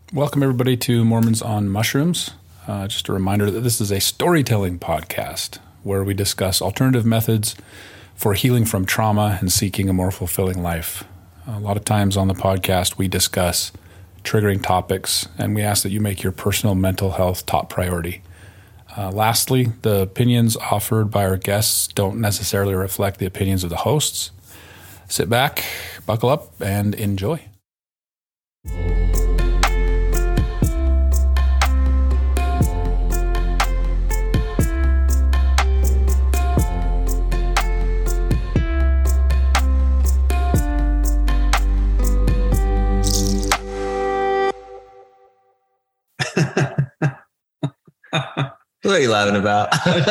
Welcome, everybody, to Mormons on Mushrooms. Just a reminder that this is a storytelling podcast where we discuss alternative methods for healing from trauma and seeking a more fulfilling life. A lot of times on the podcast, we discuss triggering topics, and we ask that you make your personal mental health top priority. Lastly, the opinions offered by our guests don't necessarily reflect the opinions of the hosts. Sit back, buckle up, and enjoy. What are you laughing about?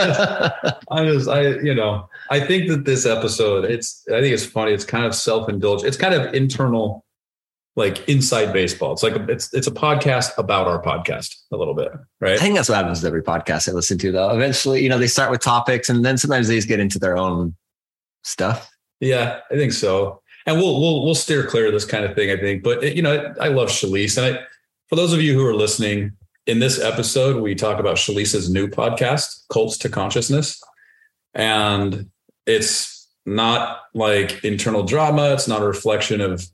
I think that this episode, I think it's funny. It's kind of self-indulgent. It's kind of internal, like inside baseball. It's like, it's a podcast about our podcast a little bit, right? I think that's what happens with every podcast I listen to, though. Eventually, they start with topics and then sometimes they just get into their own stuff. Yeah, I think so. And we'll steer clear of this kind of thing, I think. But, I love Shalise. And for those of you who are listening, in this episode, we talk about Shalisa's new podcast, Cults to Consciousness. And it's not like internal drama. It's not a reflection of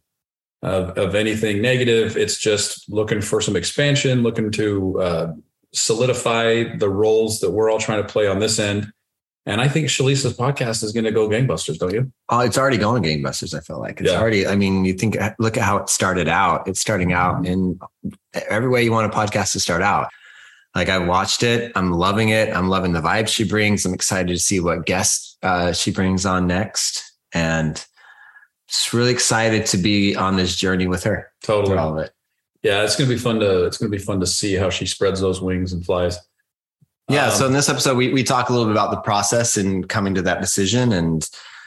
anything negative. It's just looking for some expansion, looking to solidify the roles that we're all trying to play on this end. And I think Shalisa's podcast is going to go gangbusters, don't you? Oh, it's already going gangbusters. I feel like it's already, look at how it started out. It's starting out in every way you want a podcast to start out. Like, I watched it. I'm loving it. I'm loving the vibe she brings. I'm excited to see what guests she brings on next. And just really excited to be on this journey with her. Totally. All of it. Yeah. It's going to be fun to see how she spreads those wings and flies. Yeah. So in this episode, we talk a little bit about the process and coming to that decision and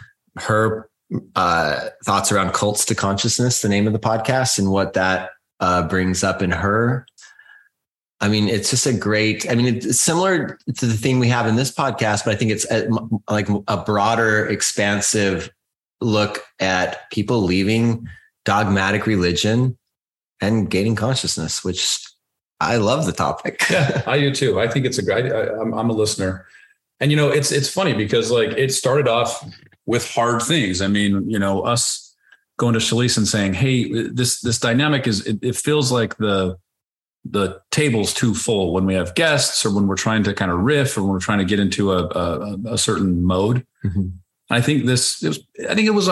her thoughts around Cults to Consciousness, the name of the podcast, and what that brings up in her. I mean, it's just it's similar to the thing we have in this podcast, but I think it's like a broader, expansive look at people leaving dogmatic religion and gaining consciousness, which I love the topic. Yeah, I do too. I think it's a great, I'm a listener. And, it's funny because like it started off with hard things. I mean, us going to Shalise and saying, hey, this dynamic it feels like the table's too full when we have guests or when we're trying to kind of riff or when we're trying to get into a certain mode. Mm-hmm. I think it was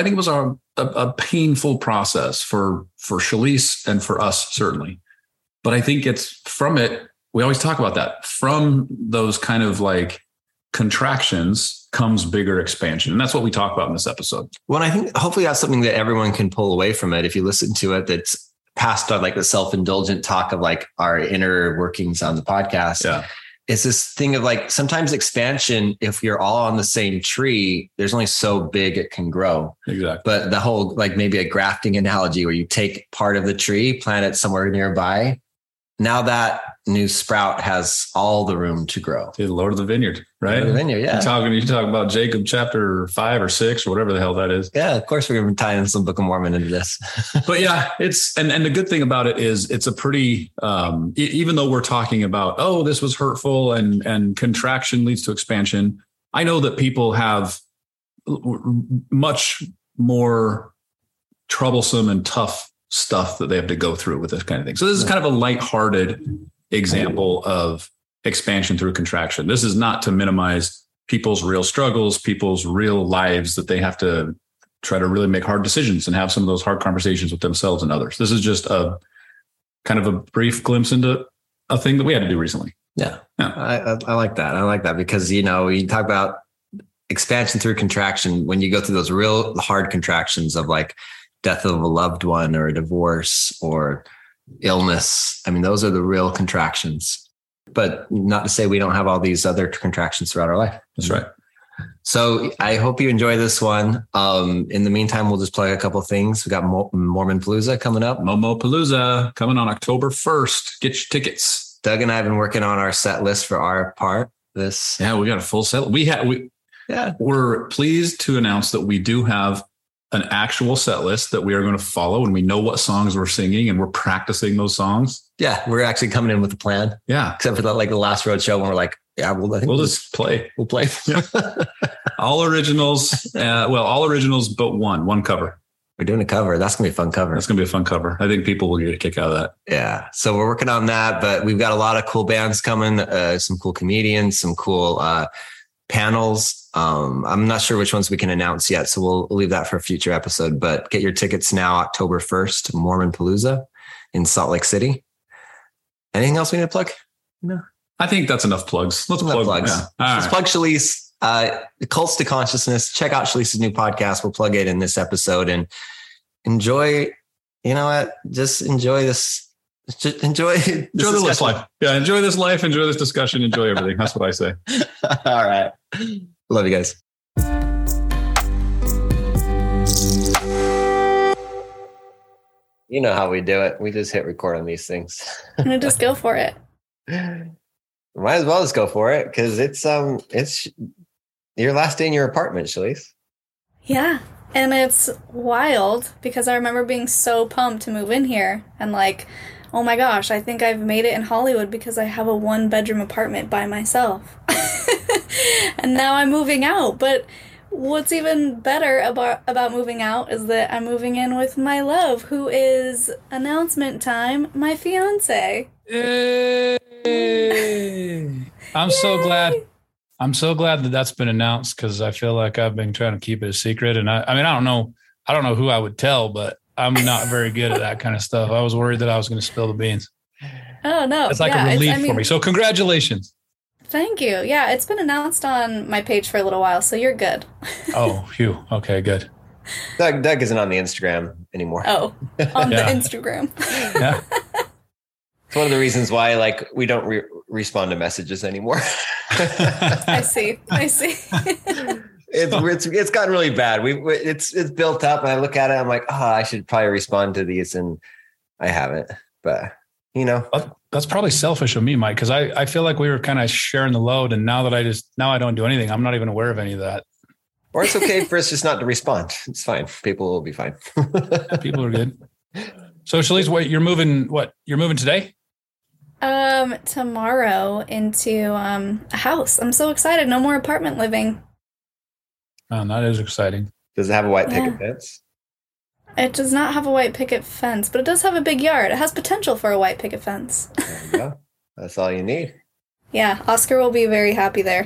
a painful process for Shalise and for us, certainly. But I think it's from it. We always talk about that. From those kind of like contractions comes bigger expansion. And that's what we talk about in this episode. Well, I think hopefully that's something that everyone can pull away from it. If you listen to it, that's past like the self-indulgent talk of like our inner workings on the podcast. Yeah. It's this thing of like sometimes expansion, if you're all on the same tree, there's only so big it can grow. Exactly. But the whole, like maybe a grafting analogy where you take part of the tree, plant it somewhere nearby. Now that new sprout has all the room to grow. The Lord of the Vineyard, right? Lord of the Vineyard, yeah. You talk about Jacob chapter 5 or 6 or whatever the hell that is. Yeah, of course we're going to tie in some Book of Mormon into this. But yeah, it's and the good thing about it is it's a pretty even though we're talking about this was hurtful and contraction leads to expansion. I know that people have much more troublesome and tough stuff that they have to go through with this kind of thing. So this is kind of a lighthearted example of expansion through contraction. This is not to minimize people's real struggles, people's real lives that they have to try to really make hard decisions and have some of those hard conversations with themselves and others. This is just a kind of a brief glimpse into a thing that we had to do recently. Yeah. I like that. I like that because, you talk about expansion through contraction. When you go through those real hard contractions of like death of a loved one or a divorce or illness. I mean, those are the real contractions, but not to say we don't have all these other contractions throughout our life. That's right. So I hope you enjoy this one. In the meantime, we'll just play a couple of things. We got Mormon Palooza coming up. Momo Palooza coming on October 1st. Get your tickets. Doug and I have been working on our set list for our part. We got a full set. We're pleased to announce that we do have an actual set list that we are going to follow, and we know what songs we're singing, and we're practicing those songs. Yeah, we're actually coming in with a plan. Yeah, except for the last road show when we're like, yeah, well, I think we'll just play. We'll play. Yeah. All originals. All originals, but one cover. We're doing a cover. That's gonna be a fun cover. That's gonna be a fun cover. I think people will get a kick out of that. Yeah. So we're working on that, but we've got a lot of cool bands coming. Some cool comedians, some cool panels. I'm not sure which ones we can announce yet, so we'll leave that for a future episode. But get your tickets now, October 1st, Mormon Palooza in Salt Lake City. Anything else we need to plug? No. I think that's enough plugs. Let's plug plugs. Yeah. Let's plug Shalise. Cults to Consciousness. Check out Shalice's new podcast. We'll plug it in this episode and enjoy. You know what? Just enjoy this. Just enjoy this life. Yeah, enjoy this life. Enjoy this discussion. Enjoy everything. That's what I say. All right. Love you guys. You know how we do it. We just hit record on these things. I'm gonna just go for it. Might as well just go for it because it's your last day in your apartment, Shalise. Yeah, and it's wild because I remember being so pumped to move in here and like, oh my gosh, I think I've made it in Hollywood because I have a 1-bedroom apartment by myself. And now I'm moving out. But what's even better about moving out is that I'm moving in with my love, who is, announcement time, my fiance. Yay! I'm so glad that that's been announced because I feel like I've been trying to keep it a secret. And I don't know who I would tell, but I'm not very good at that kind of stuff. I was worried that I was going to spill the beans. Oh, no. It's like a relief for me. So congratulations. Thank you. Yeah, it's been announced on my page for a little while, so you're good. Oh, phew. Okay, good. Doug isn't on the Instagram anymore. Oh, on the Instagram. Yeah. It's one of the reasons why we don't respond to messages anymore. I see. It's gotten really bad. It's built up, and I look at it. I'm like, I should probably respond to these, and I haven't. But that's probably selfish of me, Mike, because I feel like we were kind of sharing the load, and now I don't do anything. I'm not even aware of any of that. Or it's okay for us just not to respond. It's fine. People will be fine. People are good. So, Shalise, you're moving today? Tomorrow into a house. I'm so excited. No more apartment living. Oh, that is exciting. Does it have a white picket fence? It does not have a white picket fence, but it does have a big yard. It has potential for a white picket fence. There you go. That's all you need. Yeah, Oscar will be very happy there.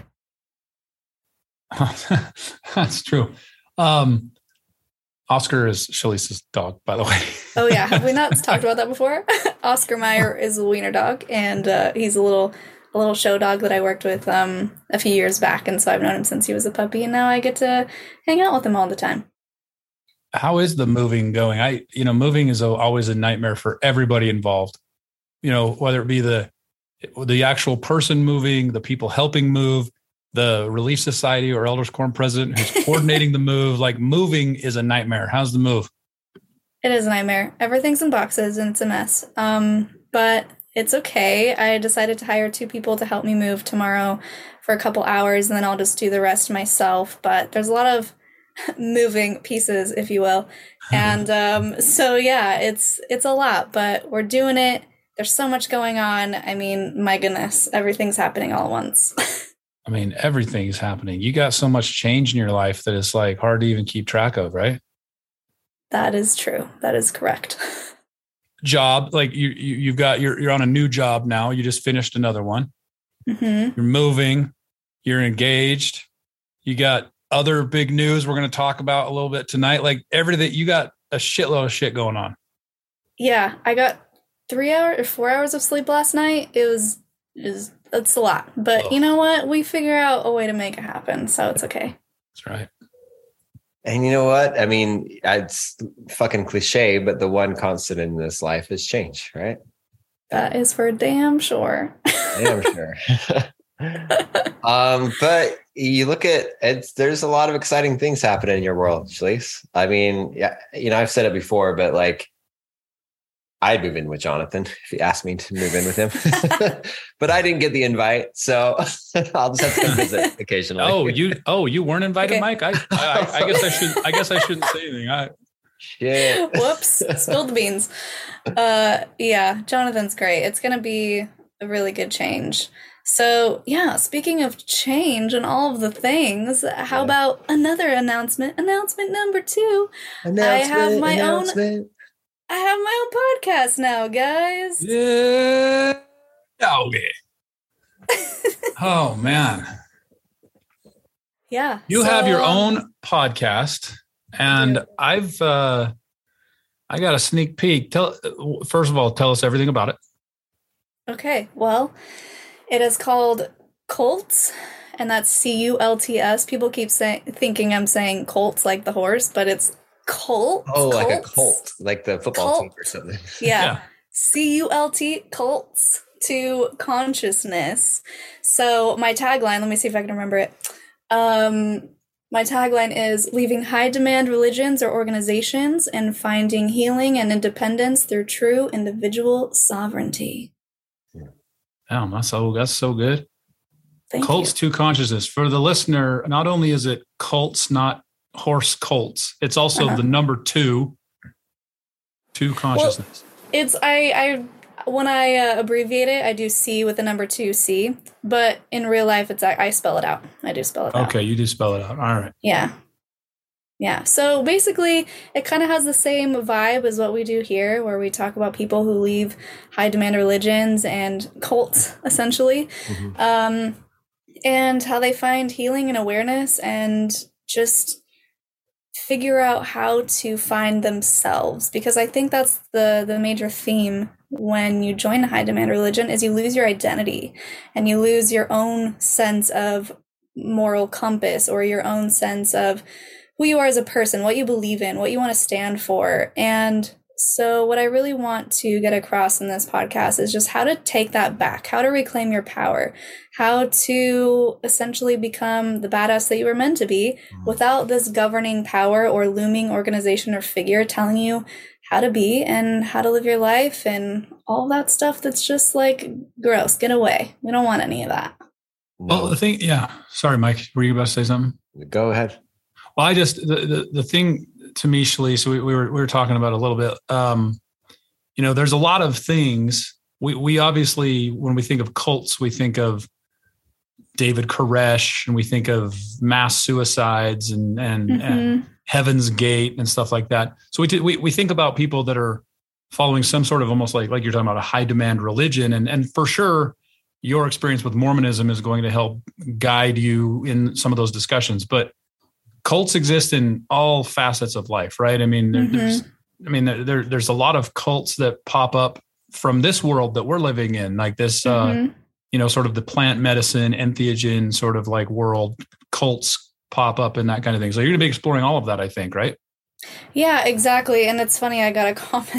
That's true. Oscar is Shalice's dog, by the way. Oh, yeah. Have we not talked about that before? Oscar Meyer is a wiener dog, and he's a little show dog that I worked with a few years back. And so I've known him since he was a puppy, and now I get to hang out with him all the time. How is the moving going? Moving is always a nightmare for everybody involved. Whether it be the actual person moving, the people helping move, the Relief Society or Elders Quorum president who's coordinating the move. Like, moving is a nightmare. How's the move? It is a nightmare. Everything's in boxes and it's a mess. But it's okay. I decided to hire 2 people to help me move tomorrow for a couple hours, and then I'll just do the rest myself. But there's a lot of moving pieces, if you will. And so yeah, it's a lot, but we're doing it. There's so much going on. I mean, my goodness, everything's happening all at once. I mean, everything is happening. You got so much change in your life that it's like hard to even keep track of, right? That is true. That is correct. Job, like you're on a new job now. You just finished another one. Mm-hmm. You're moving. You're engaged. You got other big news we're going to talk about a little bit tonight. Like everything, you got a shitload of shit going on. Yeah, I got 4 hours of sleep last night. It's a lot, but You know what? We figure out a way to make it happen, so it's okay. That's right. And you know what? I mean, it's fucking cliche, but the one constant in this life is change, right? That is for damn sure. Damn sure. But you look at it, there's a lot of exciting things happening in your world, Shalise. I mean, yeah, I've said it before, but like I'd move in with Jonathan if he asked me to move in with him, but I didn't get the invite, so I'll just have to come visit occasionally. You weren't invited, okay. Mike. I guess I shouldn't say anything. Shit. Whoops, spilled the beans. Yeah, Jonathan's great. It's gonna be a really good change. So yeah, speaking of change and all of the things, how about another announcement? Announcement number 2. I have my own podcast now, guys. Yeah. Okay. Oh man. Yeah. You have your own podcast, and I got a sneak peek. First of all, tell us everything about it. Okay. Well, it is called Cults, and that's CULTS. People keep thinking I'm saying Colts like the horse, but it's Cults. Oh, Cults. like a cult, like the football team or something. Yeah. CULT, Cults to Consciousness. So my tagline, let me see if I can remember it. My tagline is leaving high demand religions or organizations and finding healing and independence through true individual sovereignty. Damn, that's so good. Cults to Consciousness. For the listener, not only is it cults, not horse colts, it's also the number 2 to consciousness. Well, it's I when I abbreviate it, I do C with the number 2C, but in real life, I spell it out. I do spell it out. Okay, you do spell it out. All right. Yeah. Yeah. So basically, it kind of has the same vibe as what we do here, where we talk about people who leave high demand religions and cults, essentially, and how they find healing and awareness and just figure out how to find themselves. Because I think that's the major theme when you join a high demand religion is you lose your identity and you lose your own sense of moral compass or your own sense of who you are as a person, what you believe in, what you want to stand for. And so what I really want to get across in this podcast is just how to take that back, how to reclaim your power, how to essentially become the badass that you were meant to be without this governing power or looming organization or figure telling you how to be and how to live your life and all that stuff that's just like gross. Get away. We don't want any of that. No. Well, the thing, yeah. Sorry, Mike. Were you about to say something? Go ahead. Well, the thing to me, Shalise, we were talking about a little bit. There's a lot of things. We obviously, when we think of cults, we think of David Koresh and we think of mass suicides and Heaven's Gate and stuff like that. So we think about people that are following some sort of almost like you're talking about a high demand religion. And for sure, your experience with Mormonism is going to help guide you in some of those discussions. But cults exist in all facets of life, right? I mean, there's a lot of cults that pop up from this world that we're living in, like this, sort of the plant medicine, entheogen sort of like world. Cults pop up and that kind of thing. So you're going to be exploring all of that, I think, right? Yeah, exactly. And it's funny, I got a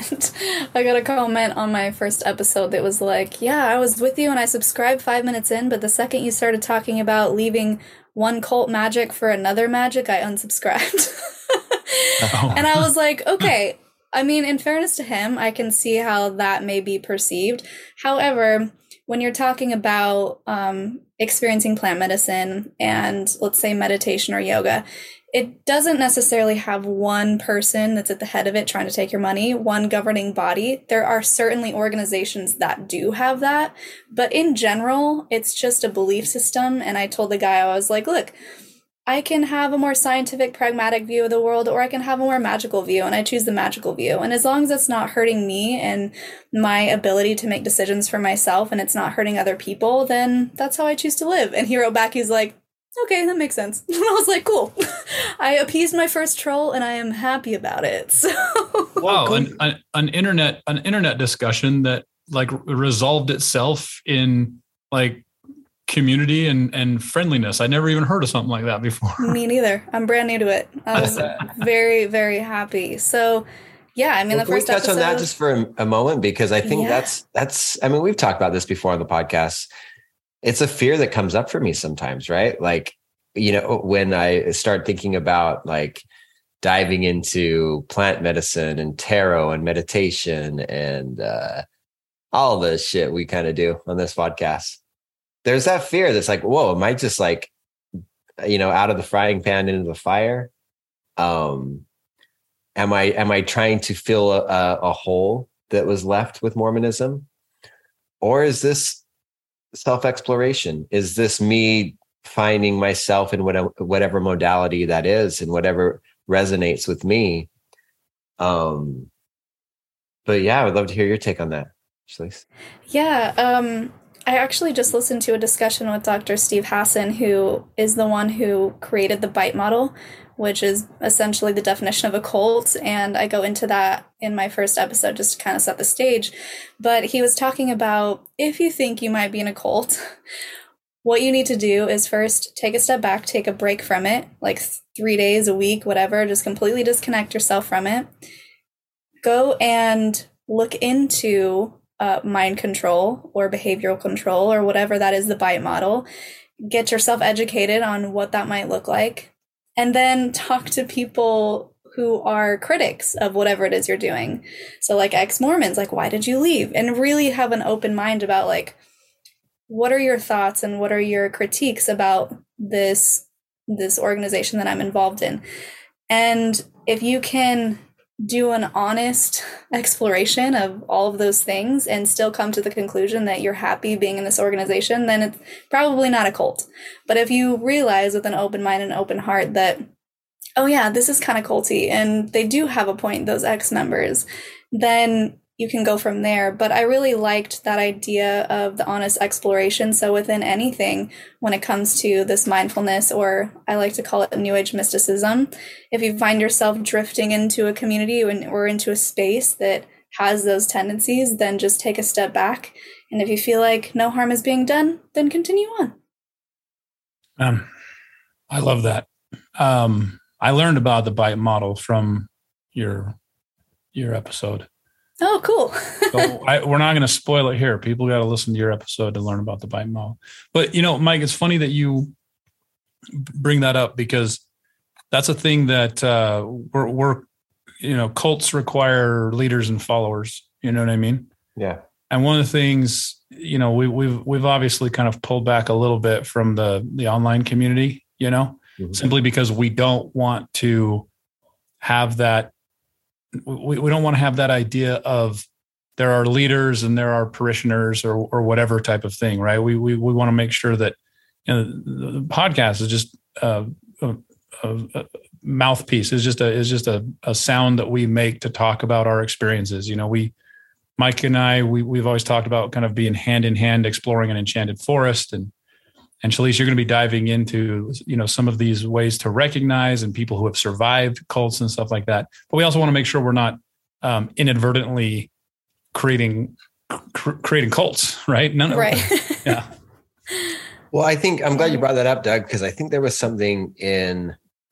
comment on my first episode that was like, yeah, I was with you and I subscribed 5 minutes in, but the second you started talking about leaving one cult magic for another magic, I unsubscribed. And I was like, okay, I mean, in fairness to him, I can see how that may be perceived. However, when you're talking about experiencing plant medicine and let's say meditation or yoga, it doesn't necessarily have one person that's at the head of it trying to take your money, one governing body. There are certainly organizations that do have that. But in general, it's just a belief system. And I told the guy, I was like, look, I can have a more scientific, pragmatic view of the world, or I can have a more magical view, and I choose the magical view. And as long as it's not hurting me and my ability to make decisions for myself and it's not hurting other people, then that's how I choose to live. And he wrote back, he's like, okay, that makes sense. And I was like, cool. I appeased my first troll and I am happy about it. So wow, an internet discussion that like resolved itself in like community and friendliness. I never even heard of something like that before. Me neither. I'm brand new to it. I was very, very happy. So yeah, I mean, the first episode. Can we touch on that just for a moment? Because I think that's, I mean, we've talked about this before on the podcast. It's a fear that comes up for me sometimes, right? Like, when I start thinking about like diving into plant medicine and tarot and meditation and all the shit we kind of do on this podcast. There's that fear that's like, whoa, am I just like, out of the frying pan into the fire? Am I trying to fill a hole that was left with Mormonism? Or is this self-exploration? Is this me finding myself in whatever modality that is and whatever resonates with me? But yeah, I would love to hear your take on that, Shalise. Yeah, I actually just listened to a discussion with Dr. Steve Hassan, who is the one who created the BITE model, which is essentially the definition of a cult. And I go into that in my first episode just to kind of set the stage. But he was talking about, if you think you might be in a cult, what you need to do is first take a step back, take a break from it, like 3 days, a week, whatever, just completely disconnect yourself from it. Go and look into mind control or behavioral control or whatever that is, the BITE model. Get yourself educated on what that might look like. And then talk to people who are critics of whatever it is you're doing. So like ex-Mormons, like, why did you leave? And really have an open mind about like, what are your thoughts and what are your critiques about this organization that I'm involved in? And if you can do an honest exploration of all of those things and still come to the conclusion that you're happy being in this organization, then it's probably not a cult. But if you realize with an open mind and open heart that, oh yeah, this is kind of culty and they do have a point, those ex-members, then you can go from there. But I really liked that idea of the honest exploration. So within anything, when it comes to this mindfulness, or I like to call it New Age mysticism, if you find yourself drifting into a community or into a space that has those tendencies, then just take a step back. And if you feel like no harm is being done, then continue on. I love that. I learned about the BITE model from your episode. Oh, cool. So we're not going to spoil it here. People got to listen to your episode to learn about the BITE model. But, Mike, it's funny that you bring that up because that's a thing that we're cults require leaders and followers. You know what I mean? Yeah. And one of the things, we've obviously kind of pulled back a little bit from the online community, simply because we don't want to have that. We don't want to have that idea of there are leaders and there are parishioners or whatever type of thing, right? We want to make sure that the podcast is just a mouthpiece. It's just a sound that we make to talk about our experiences. Mike and I, we've always talked about kind of being hand in hand, exploring an enchanted forest, and Shalise, you're going to be diving into, some of these ways to recognize and people who have survived cults and stuff like that. But we also want to make sure we're not inadvertently creating cults, right? Right. Yeah. Well, I'm glad you brought that up, Doug, because I think there was something in,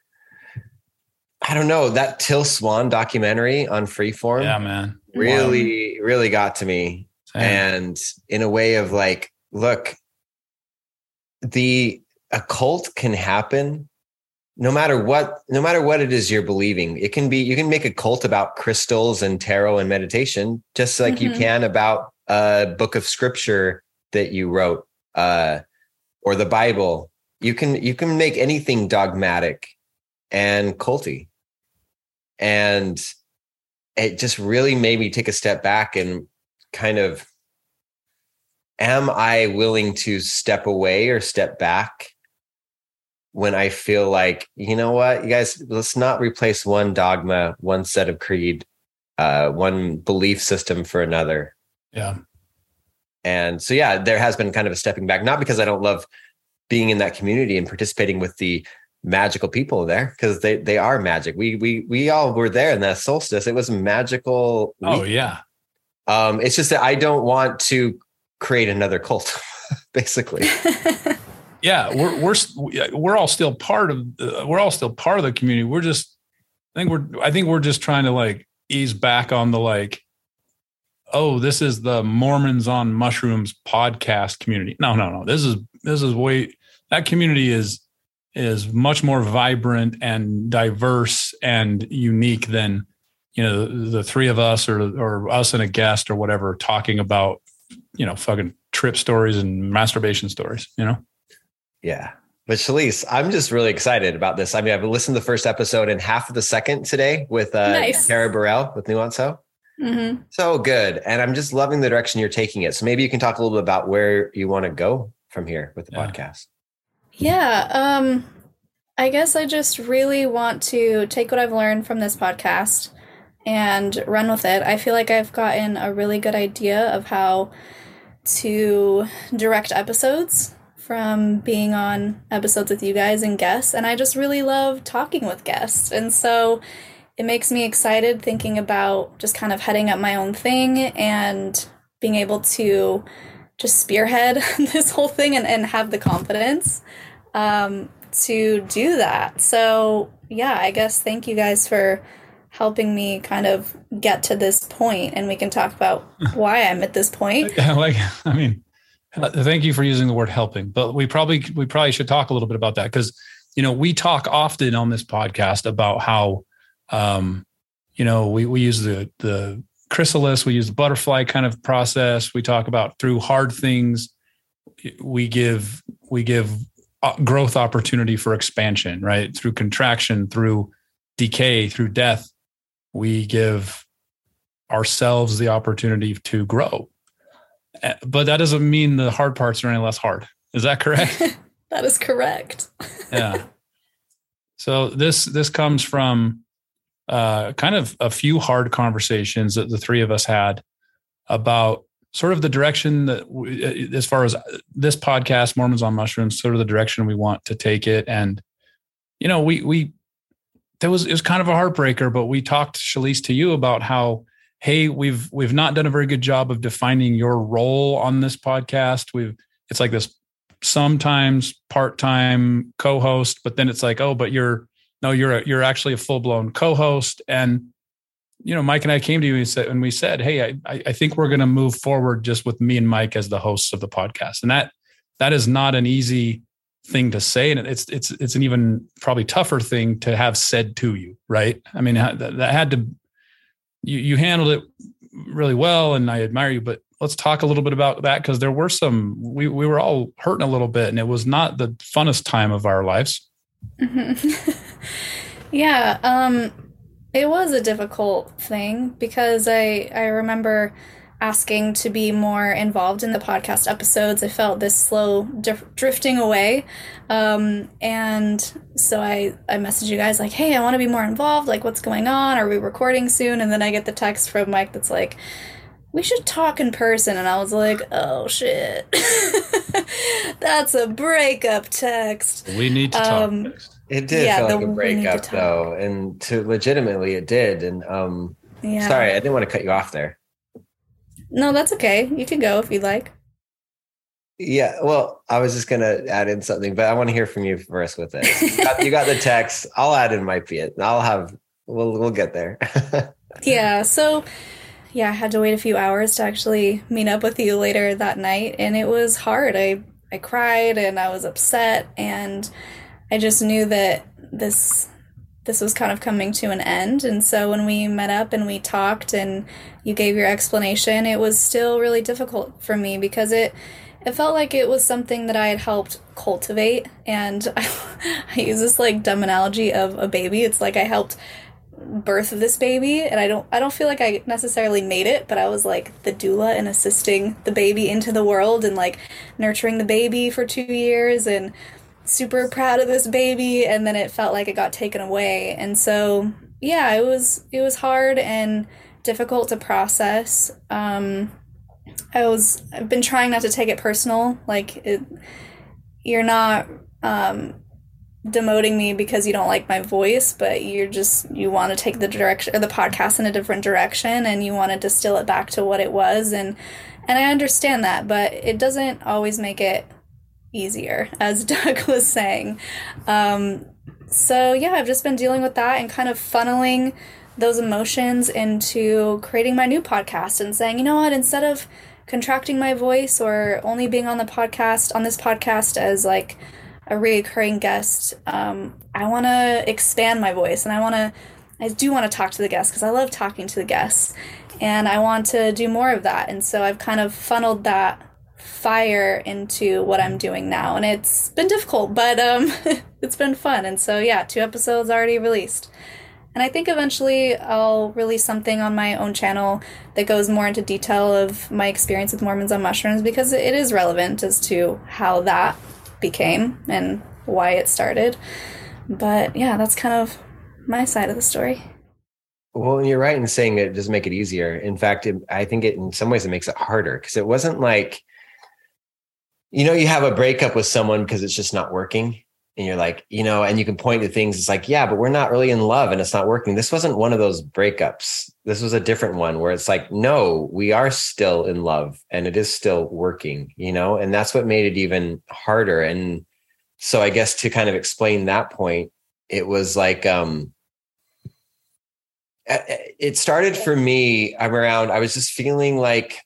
I don't know, that Till Swan documentary on Freeform. Yeah, man. Really, really got to me. Same. And in a way of like, look, a cult can happen no matter what it is you're believing. You can make a cult about crystals and tarot and meditation, just like you can about a book of scripture that you wrote, or the Bible. You can make anything dogmatic and culty. And it just really made me take a step back and kind of, am I willing to step away or step back when I feel like, you know what, you guys, let's not replace one dogma, one set of creed, one belief system for another. Yeah. And so, yeah, there has been kind of a stepping back, not because I don't love being in that community and participating with the magical people there, because they are magic. We all were there in that solstice. It was magical. Oh, yeah. It's just that I don't want to create another cult, basically. Yeah, we're all still part of the community. I think we're just trying to like ease back on the like, oh, this is the Mormons on Mushrooms podcast community. No. This is way, that community is is much more vibrant and diverse and unique than, the three of us or us and a guest or whatever talking about, fucking trip stories and masturbation stories, Yeah. But Shalise, I'm just really excited about this. I mean, I've listened to the first episode and half of the second today with Tara Burrell with Nuance Ho. Mm-hmm. So good. And I'm just loving the direction you're taking it. So maybe you can talk a little bit about where you want to go from here with the podcast. Yeah. I guess I just really want to take what I've learned from this podcast and run with it. I feel like I've gotten a really good idea of how to direct episodes from being on episodes with you guys and guests. And I just really love talking with guests. And so it makes me excited thinking about just kind of heading up my own thing and being able to just spearhead this whole thing and have the confidence to do that. So yeah, I guess thank you guys for helping me kind of get to this point, and we can talk about why I'm at this point. Thank you for using the word helping, but we probably should talk a little bit about that because, we talk often on this podcast about how, we use the chrysalis, we use the butterfly kind of process. We talk about through hard things, we give growth opportunity for expansion, right? Through contraction, through decay, through death, we give ourselves the opportunity to grow. But that doesn't mean the hard parts are any less hard. Is that correct? That is correct. Yeah. So this comes from kind of a few hard conversations that the three of us had about sort of the direction that as far as this podcast, Mormons on Mushrooms, sort of the direction we want to take it. And, it was kind of a heartbreaker, but we talked, Shalise, to you about how, hey, we've not done a very good job of defining your role on this podcast. It's like this sometimes part-time co-host, but then it's like, oh, but you're actually a full-blown co-host. And, Mike and I came to you and we said, hey, I think we're going to move forward just with me and Mike as the hosts of the podcast. And that is not an easy thing to say. And it's an even probably tougher thing to have said to you. Right. I mean, that had to, you handled it really well and I admire you, but let's talk a little bit about that. Cause there were we were all hurting a little bit and it was not the funnest time of our lives. Mm-hmm. Yeah. It was a difficult thing because I remember asking to be more involved in the podcast episodes. I felt this slow drifting away. And so I messaged you guys like, hey, I want to be more involved. Like, what's going on? Are we recording soon? And then I get the text from Mike that's like, we should talk in person. And I was like, oh, shit. That's a breakup text. We need to talk. It did feel like a breakup, though. And legitimately, it did. And sorry, I didn't want to cut you off there. No, that's okay. You can go if you'd like. Yeah, well, I was just going to add in something, but I want to hear from you first with it. You got the text. I'll add in my bit. We'll get there. Yeah, so I had to wait a few hours to actually meet up with you later that night, and it was hard. I cried and I was upset, and I just knew that this was kind of coming to an end. And so when we met up and we talked and you gave your explanation, it was still really difficult for me because it felt like it was something that I had helped cultivate. And I use this like dumb analogy of a baby. It's like I helped birth this baby, and I don't feel like I necessarily made it, but I was like the doula and assisting the baby into the world and like nurturing the baby for 2 years and super proud of this baby, and then it felt like it got taken away. And so yeah, it was hard and difficult to process. I've been trying not to take it personal, like you're not demoting me because you don't like my voice, but you want to take the direction or the podcast in a different direction, and you want to distill it back to what it was, and I understand that, but it doesn't always make it easier, as Doug was saying. So yeah, I've just been dealing with that and kind of funneling those emotions into creating my new podcast and saying, you know what, instead of contracting my voice or only being on this podcast as like a recurring guest, I want to expand my voice, and I do want to talk to the guests because I love talking to the guests, and I want to do more of that. And so I've kind of funneled that fire into what I'm doing now, and it's been difficult, but it's been fun. And so yeah, 2 episodes already released. And I think eventually I'll release something on my own channel that goes more into detail of my experience with Mormons on mushrooms, because it is relevant as to how that became and why it started. But yeah, that's kind of my side of the story. Well, you're right in saying it doesn't make it easier. In fact, I think in some ways it makes it harder, because it wasn't like, you have a breakup with someone because it's just not working. And you're like, and you can point to things. It's like, yeah, but we're not really in love and it's not working. This wasn't one of those breakups. This was a different one where it's like, no, we are still in love and it is still working, and that's what made it even harder. And so I guess to kind of explain that point, it was like, it started for me, I was just feeling like,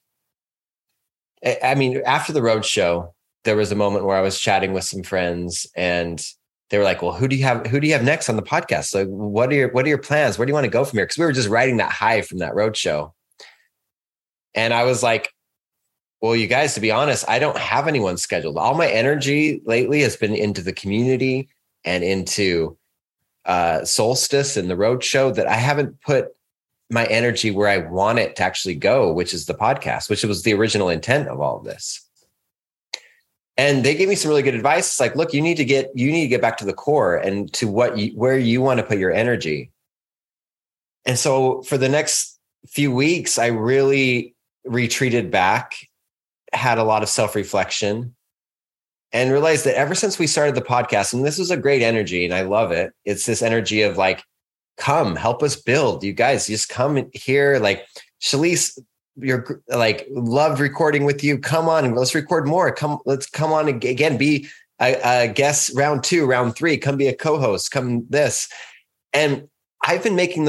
after the road show, there was a moment where I was chatting with some friends and they were like, well, who do you have next on the podcast? Like, what are your plans? Where do you want to go from here? Cause we were just riding that high from that road show. And I was like, well, you guys, to be honest, I don't have anyone scheduled. All my energy lately has been into the community and into Solstice and the road show, that I haven't put my energy where I want it to actually go, which is the podcast, which was the original intent of all of this. And they gave me some really good advice. It's like, look, you need to get back to the core and to where you want to put your energy. And so for the next few weeks, I really retreated back, had a lot of self-reflection, and realized that ever since we started the podcast, and this was a great energy and I love it. It's this energy of like, come help us build. You guys just come here. Like, Shalise, you're like, loved recording with you. Come on and let's record more. Let's come on again, be a guest round 2, round 3, come be a co-host, come this. And I've been making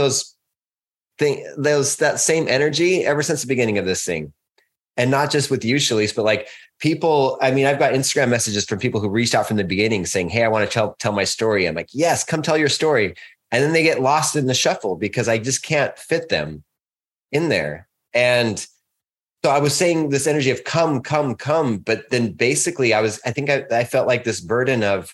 that same energy ever since the beginning of this thing. And not just with you, Shalise, but like people, I've got Instagram messages from people who reached out from the beginning saying, hey, I want to tell my story. I'm like, yes, come tell your story. And then they get lost in the shuffle because I just can't fit them in there. And so I was saying this energy of come, but then basically I felt like this burden of,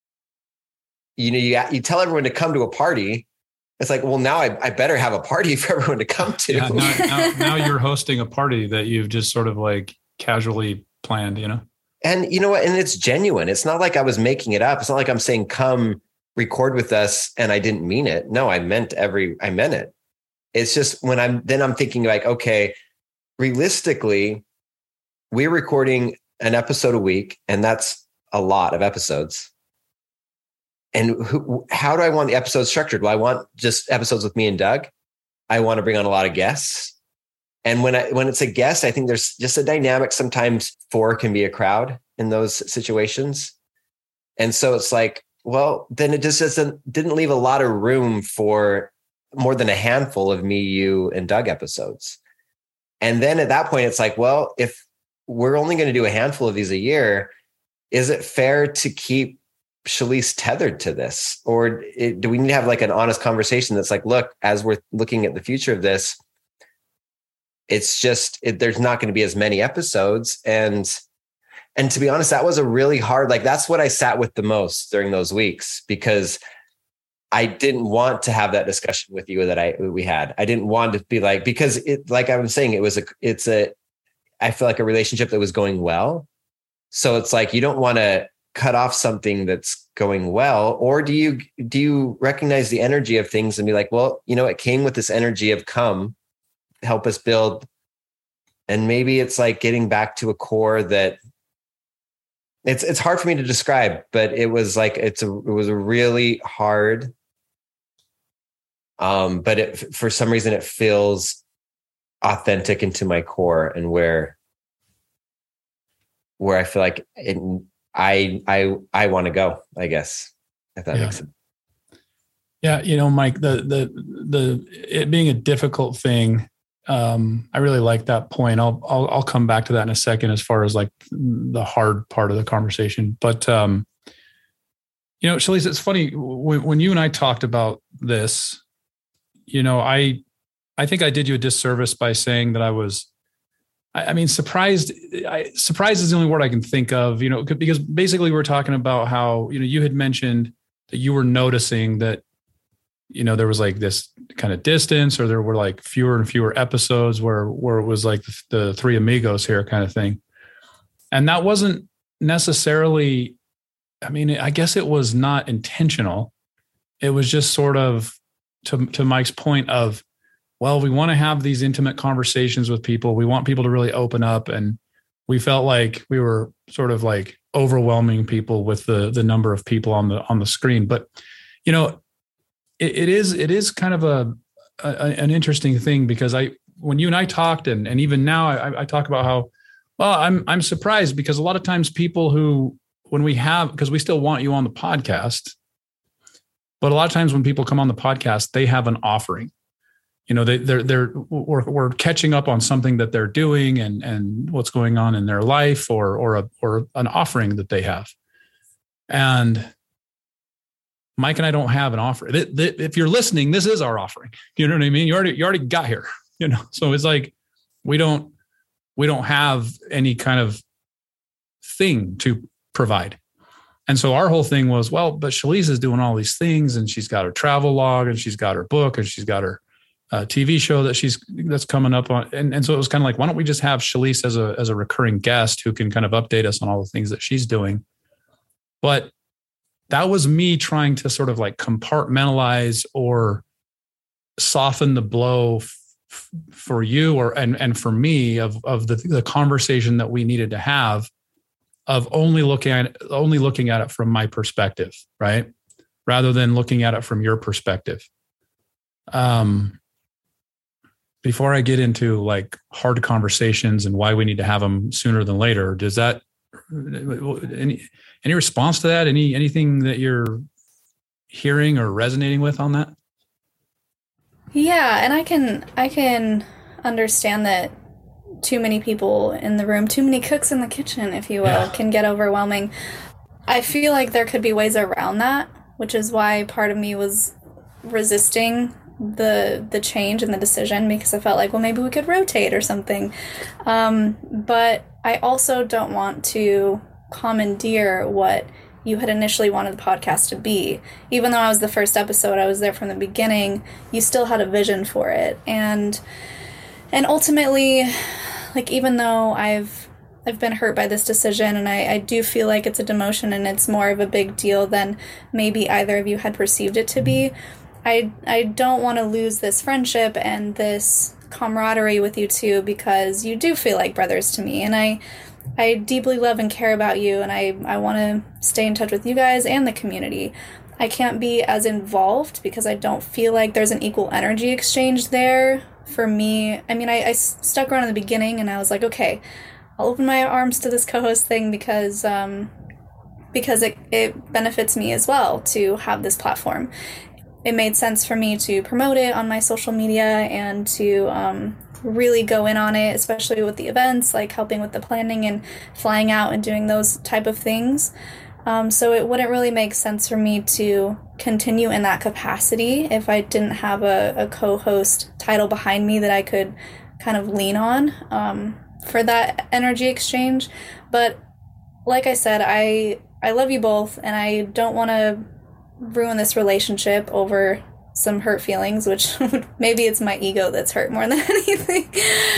you tell everyone to come to a party. It's like, well, now I better have a party for everyone to come to. Yeah, now you're hosting a party that you've just sort of like casually planned, And you know what? And it's genuine. It's not like I was making it up. It's not like I'm saying, come record with us, and I didn't mean it. No, I meant it. It's just when I'm thinking like, okay, realistically, we're recording an episode a week, and that's a lot of episodes. And how do I want the episodes structured? Well, I want just episodes with me and Doug. I want to bring on a lot of guests. And when it's a guest, I think there's just a dynamic. Sometimes 4 can be a crowd in those situations. And so it's like, well, then it just didn't leave a lot of room for more than a handful of me, you, and Doug episodes. And then at that point, it's like, well, if we're only going to do a handful of these a year, is it fair to keep Shalise tethered to this? Or do we need to have like an honest conversation that's like, look, as we're looking at the future of this, it's just, there's not going to be as many episodes. And to be honest, that was a really hard, like, that's what I sat with the most during those weeks, because I didn't want to have that discussion with you that we had. I didn't want to be like, because like I was saying, I feel like a relationship that was going well. So it's like, you don't want to cut off something that's going well, or do you recognize the energy of things and be like, well, it came with this energy of come help us build. And maybe it's like getting back to a core that it's hard for me to describe, but it was like, it was a really hard, but for some reason it feels authentic into my core, and where I feel like I want to go, I guess, if that makes sense. Yeah. Mike, the it being a difficult thing. I really like that point. I'll come back to that in a second, as far as like the hard part of the conversation. But Shalise, it's funny when you and I talked about this, I think I did you a disservice by saying that I was, surprised. Surprised is the only word I can think of, because basically we're talking about how, you had mentioned that you were noticing that, there was like this kind of distance, or there were like fewer and fewer episodes where it was like the three amigos here kind of thing. And that wasn't necessarily, I guess it was not intentional. It was just sort of to Mike's point of, well, we want to have these intimate conversations with people. We want people to really open up. And we felt like we were sort of like overwhelming people with the number of people on the screen. But, it is kind of an interesting thing, because when you and I talked, and even now I talk about how, well, I'm surprised, because a lot of times people because we still want you on the podcast, but a lot of times when people come on the podcast, they have an offering. We're catching up on something that they're doing and what's going on in their life, or an offering that they have. And Mike and I don't have an offering. If you're listening, this is our offering. You know what I mean? You already got here. So it's like we don't have any kind of thing to provide. And so our whole thing was, well, but Shalise is doing all these things, and she's got her travel log, and she's got her book, and she's got her TV show that's coming up on. And so it was kind of like, why don't we just have Shalise as a recurring guest who can kind of update us on all the things that she's doing? But that was me trying to sort of like compartmentalize or soften the blow for you and for me of the conversation that we needed to have, of only looking at it from my perspective, right? Rather than looking at it from your perspective. Before I get into like hard conversations and why we need to have them sooner than later, does that, any response to that? Anything that you're hearing or resonating with on that? Yeah, and I can understand that too many people in the room, too many cooks in the kitchen, if you will, can get overwhelming. I feel like there could be ways around that, which is why part of me was resisting the change and the decision, because I felt like, well, maybe we could rotate or something. But I also don't want to commandeer what you had initially wanted the podcast to be. Even though I was the first episode, I was there from the beginning, you still had a vision for it. And ultimately, like, even though I've been hurt by this decision, and I do feel like it's a demotion and it's more of a big deal than maybe either of you had perceived it to be, I don't want to lose this friendship and this camaraderie with you two, because you do feel like brothers to me, and I deeply love and care about you, and I want to stay in touch with you guys and the community. I can't be as involved because I don't feel like there's an equal energy exchange there for me. I stuck around in the beginning, and I was like, okay, I'll open my arms to this co-host thing because it benefits me as well to have this platform. It made sense for me to promote it on my social media and to really go in on it, especially with the events, like helping with the planning and flying out and doing those type of things. So it wouldn't really make sense for me to continue in that capacity if I didn't have a co-host title behind me that I could kind of lean on for that energy exchange. But like I said, I love you both, and I don't want to ruin this relationship over some hurt feelings, which maybe it's my ego that's hurt more than anything.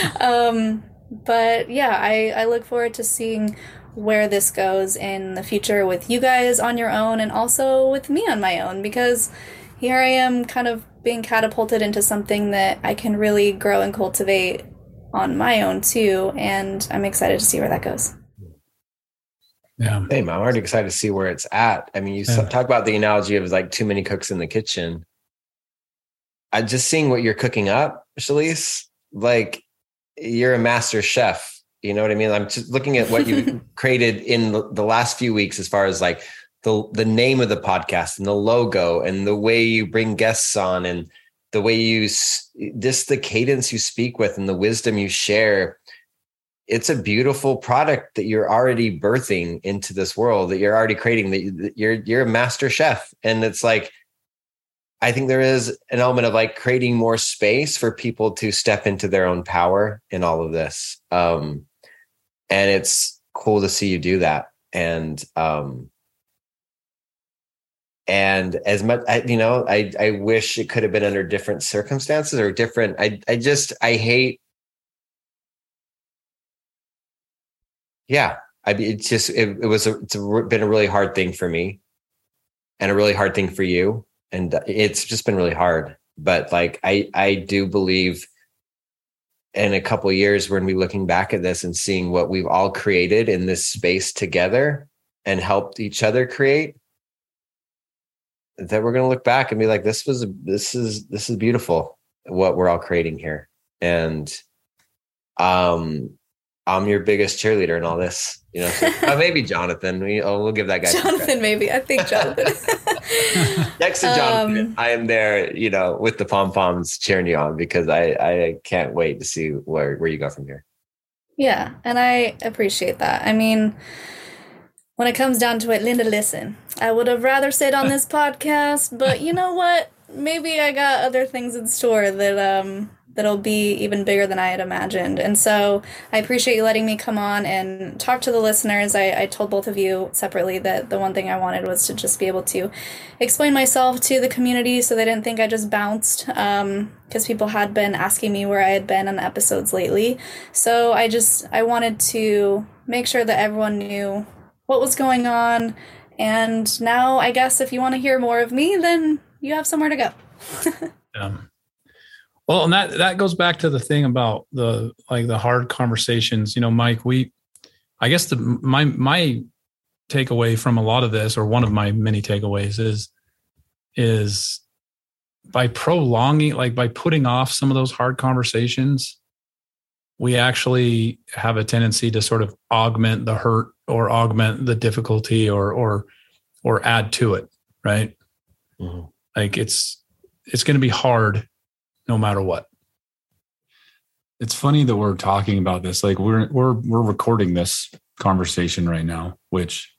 But yeah, I look forward to seeing where this goes in the future with you guys on your own, and also with me on my own, because here I am kind of being catapulted into something that I can really grow and cultivate on my own too, and I'm excited to see where that goes. Yeah. Hey, I'm already excited to see where it's at. I mean, you talk about the analogy of like too many cooks in the kitchen. I just seeing what you're cooking up, Shalise, like you're a master chef. You know what I mean? I'm just looking at what you created in the last few weeks, as far as like the name of the podcast and the logo and the way you bring guests on and the way you just the cadence you speak with and the wisdom you share. it's a beautiful product that you're already birthing into this world, that you're already creating, that you're a master chef. And it's like, I think there is an element of like creating more space for people to step into their own power in all of this. And it's cool to see you do that. And as much, I wish it could have been under different circumstances or different. I hate. Yeah, it's been a really hard thing for me, and a really hard thing for you, and it's just been really hard. But like, I do believe in a couple of years, we're going to be looking back at this and seeing what we've all created in this space together and helped each other create. That we're going to look back and be like, this is beautiful, what we're all creating here. And I'm your biggest cheerleader in all this, so, maybe Jonathan, we'll give that guy Jonathan, maybe. I think Jonathan. Next to Jonathan, I am there, with the pom-poms cheering you on, because I can't wait to see where you go from here. Yeah. And I appreciate that. I mean, when it comes down to it, Linda, listen, I would have rather stayed on this podcast, but you know what? Maybe I got other things in store that'll be even bigger than I had imagined. And so I appreciate you letting me come on and talk to the listeners. I told both of you separately that the one thing I wanted was to just be able to explain myself to the community so they didn't think I just bounced, because people had been asking me where I had been on the episodes lately. So I wanted to make sure that everyone knew what was going on. And now I guess if you want to hear more of me, then you have somewhere to go. Well, and that goes back to the thing about the hard conversations, Mike, I guess my takeaway from a lot of this, or one of my many takeaways is by prolonging, by putting off some of those hard conversations, we actually have a tendency to sort of augment the hurt or augment the difficulty or add to it. Right. Mm-hmm. Like it's going to be hard no matter what. It's funny that we're talking about this. Like we're recording this conversation right now, which,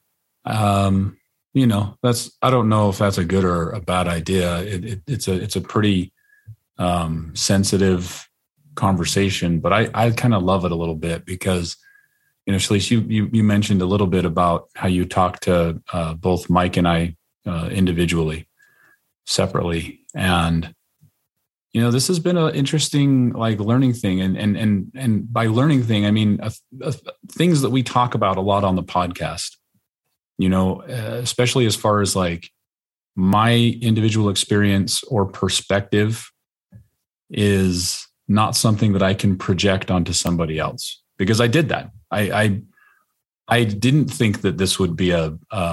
that's, I don't know if that's a good or a bad idea. It's a pretty sensitive conversation, but I kind of love it a little bit because, Shalise, you mentioned a little bit about how you talked to both Mike and I individually, separately. And, this has been an interesting learning thing. And by learning thing, I mean, things that we talk about a lot on the podcast, especially as far as my individual experience or perspective is not something that I can project onto somebody else, because I did that. I didn't think that this would be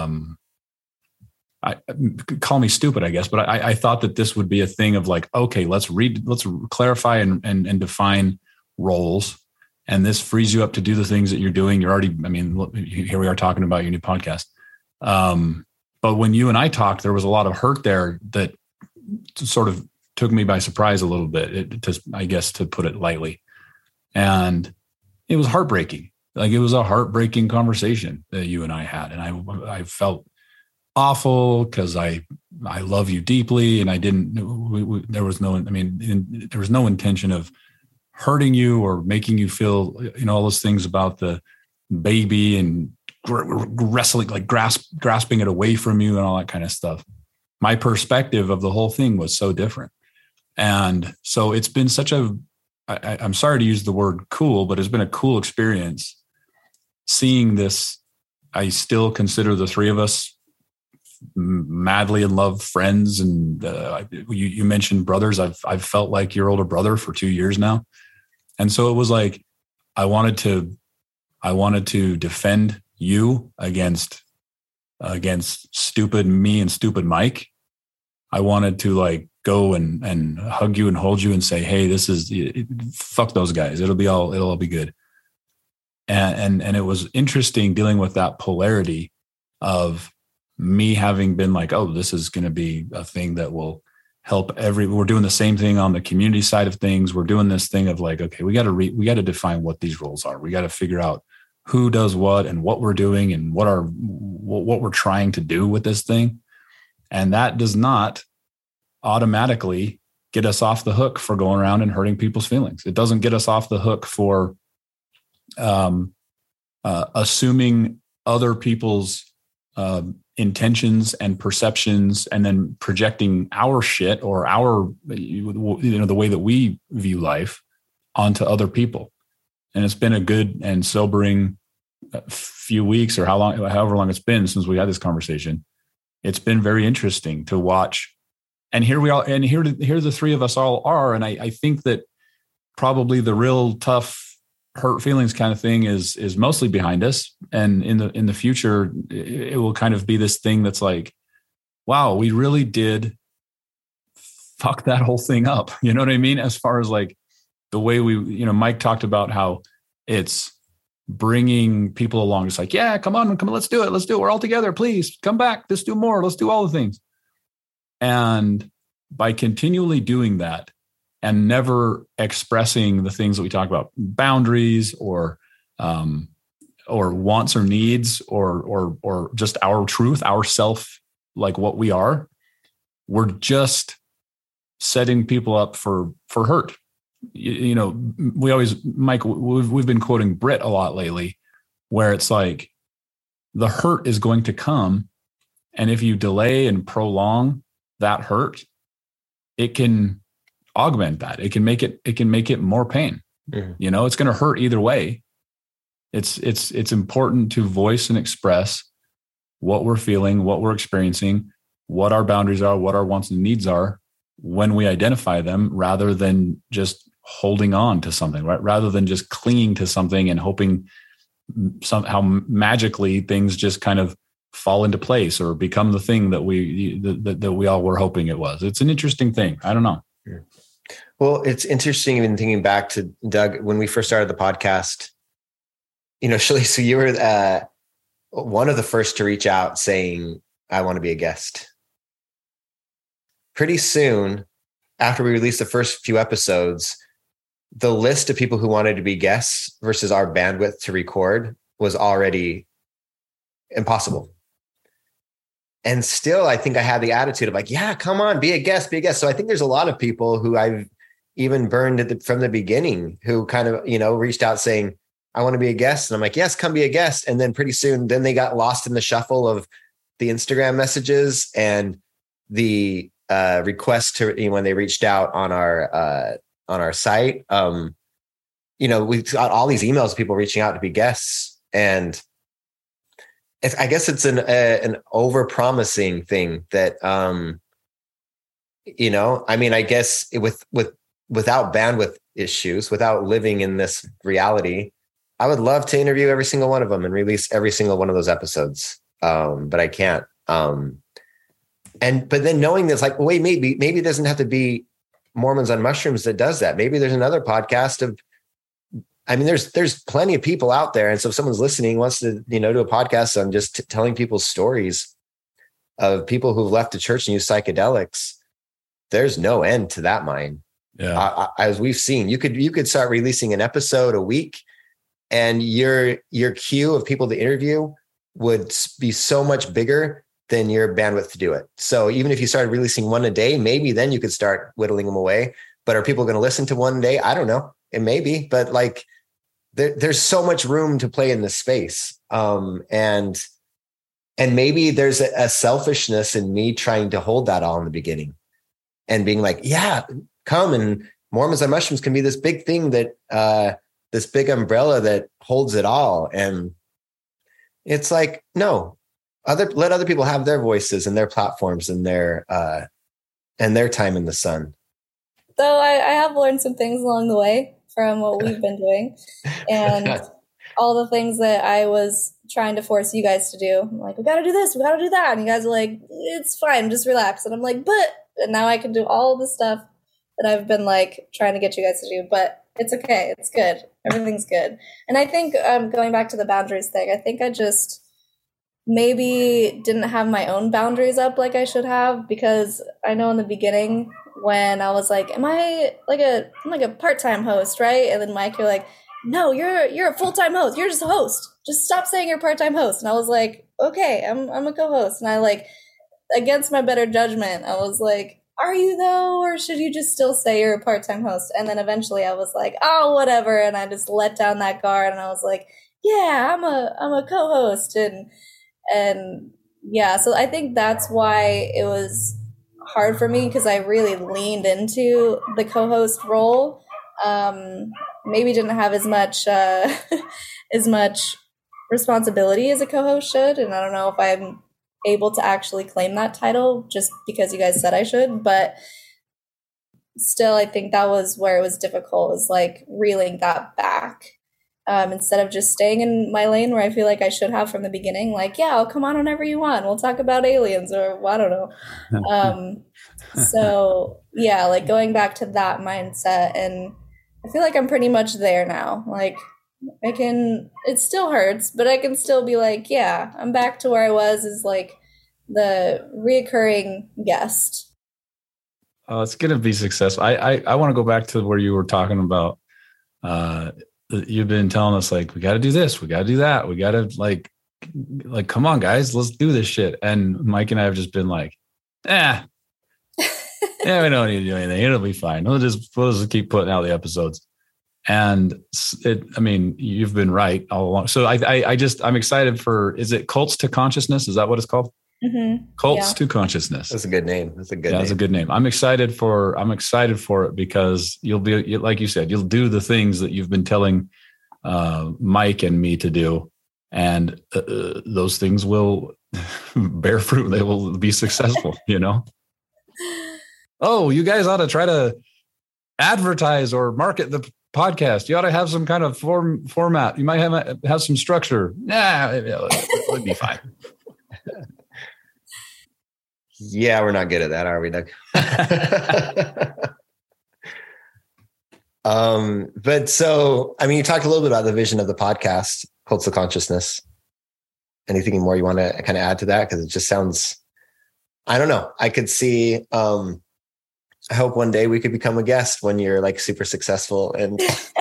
call me stupid, I guess, but I thought that this would be a thing of okay, let's clarify and define roles. And this frees you up to do the things that you're doing. You're already, here we are talking about your new podcast. But when you and I talked, there was a lot of hurt there that sort of took me by surprise a little bit, to put it lightly. And it was heartbreaking. It was a heartbreaking conversation that you and I had. And I felt awful because I love you deeply, and I didn't. There was no intention of hurting you or making you feel all those things about the baby and wrestling, grasping it away from you and all that kind of stuff. My perspective of the whole thing was so different, and so it's been such I'm sorry to use the word cool, but it's been a cool experience seeing this. I still consider the three of us madly in love friends, and you mentioned brothers. I've felt like your older brother for 2 years now, and so it was I wanted to defend you against stupid me and stupid Mike. I wanted to go and hug you and hold you and say, hey, this is fuck those guys. It'll all be good. And it was interesting dealing with that polarity of me having been oh, this is going to be a thing that will help we're doing the same thing on the community side of things. We're doing this thing of like, okay, we got to define what these roles are. We got to figure out who does what and what we're doing and what we're trying to do with this thing. And that does not automatically get us off the hook for going around and hurting people's feelings. It doesn't get us off the hook for assuming other people's intentions and perceptions and then projecting our shit or our, the way that we view life onto other people. And it's been a good and sobering few weeks or however long it's been since we had this conversation. It's been very interesting to watch. And here we are, and here the three of us all are. And I think that probably the real tough hurt feelings kind of thing is mostly behind us. And in the future, it will kind of be this thing that's like, wow, we really did fuck that whole thing up. You know what I mean? As far as like the way Mike talked about how it's bringing people along. It's like, yeah, come on, let's do it. We're all together. Please come back. Let's do more. Let's do all the things. And by continually doing that and never expressing the things that we talk about, boundaries or wants or needs or just our truth, our self, like what we are, we're just setting people up for hurt. We always, Mike, we've been quoting Britt a lot lately, where it's like the hurt is going to come. And if you delay and prolong that hurt, it can augment that. It can make it more pain. Mm-hmm. It's going to hurt either way. It's important to voice and express what we're feeling, what we're experiencing, what our boundaries are, what our wants and needs are when we identify them, rather than just holding on to something, right? Rather than just clinging to something and hoping somehow magically things just kind of fall into place or become the thing that we all were hoping it was. It's an interesting thing. I don't know. Well, it's interesting even thinking back to Doug, when we first started the podcast, Shalisa, you were one of the first to reach out saying, I want to be a guest. Pretty soon after we released the first few episodes, the list of people who wanted to be guests versus our bandwidth to record was already impossible. And still, I think I had the attitude of like, yeah, come on, be a guest. So I think there's a lot of people who I've even burned from the beginning who kind of, reached out saying, I want to be a guest. And I'm like, yes, come be a guest. And then pretty soon, then they got lost in the shuffle of the Instagram messages and the request to, when they reached out on our site. We got all these emails of people reaching out to be guests, and I guess it's an over-promising thing that, I guess without bandwidth issues, without living in this reality, I would love to interview every single one of them and release every single one of those episodes. But I can't. But then knowing this, like, wait, maybe it doesn't have to be Mormons on Mushrooms that does that. Maybe there's another podcast of, there's plenty of people out there. And so if someone's listening, wants to, do a podcast on just telling people's stories of people who've left the church and used psychedelics, there's no end to that mine. Yeah. As we've seen, you could start releasing an episode a week, and your queue of people to interview would be so much bigger than your bandwidth to do it. So even if you started releasing one a day, maybe then you could start whittling them away. But are people going to listen to one a day? I don't know. It may be, but like there's so much room to play in this space. And maybe there's a selfishness in me trying to hold that all in the beginning and being like, yeah, come, and Mormons on Mushrooms can be this big thing that, this big umbrella that holds it all. And it's like, no, let other people have their voices and their platforms and their time in the sun. So I have learned some things along the way from what we've been doing, and all the things that I was trying to force you guys to do. I'm like, we got to do this, we got to do that. And you guys are like, it's fine, just relax. And I'm like, and now I can do all the stuff that I've been like trying to get you guys to do, but it's okay. It's good. Everything's good. And I think going back to the boundaries thing, I think I just maybe didn't have my own boundaries up like I should have, because I know in the beginning when I was like, am I I'm like a part-time host, right? And then Mike, you're like, no, you're a full-time host. You're just a host. Just stop saying you're a part-time host. And I was like, okay, I'm a co-host. And I like, against my better judgment, I was like, are you though? Or should you just still say you're a part-time host? And then eventually I was like, oh, whatever. And I just let down that guard and I was like, yeah, I'm a co-host. And yeah, so I think that's why it was hard for me, because I really leaned into the co-host role. Maybe didn't have as much as much responsibility as a co-host should, and I don't know if I'm able to actually claim that title just because you guys said I should, but still I think that was where it was difficult, is like reeling that back. Instead of just staying in my lane where I feel like I should have from the beginning, like, yeah, I'll come on whenever you want. We'll talk about aliens or I don't know. So yeah, like going back to that mindset, and I feel like I'm pretty much there now. Like it still hurts, but I can still be like, yeah, I'm back to where I was as like the reoccurring guest. Oh, it's going to be successful. I want to go back to where you were talking about, you've been telling us like, we got to do this, we got to do that, we got to like, come on guys, let's do this shit. And Mike and I have just been like, yeah, we don't need to do anything. It'll be fine. We'll just keep putting out the episodes. And you've been right all along. So I'm excited for, is it Cults to Consciousness? Is that what it's called? Mm-hmm. Cults to Consciousness. That's a good name. That's a good name. I'm excited for it because you'll be, like you said, you'll do the things that you've been telling Mike and me to do. And those things will bear fruit. They will be successful, Oh, you guys ought to try to advertise or market the podcast. You ought to have some kind of format. You might have some structure. It would be fine. Yeah, we're not good at that, are we, Doug? But so, you talked a little bit about the vision of the podcast, Cults of Consciousness. Anything more you want to kind of add to that? Because it just sounds, I don't know. I could see, I hope one day we could become a guest when you're like super successful. And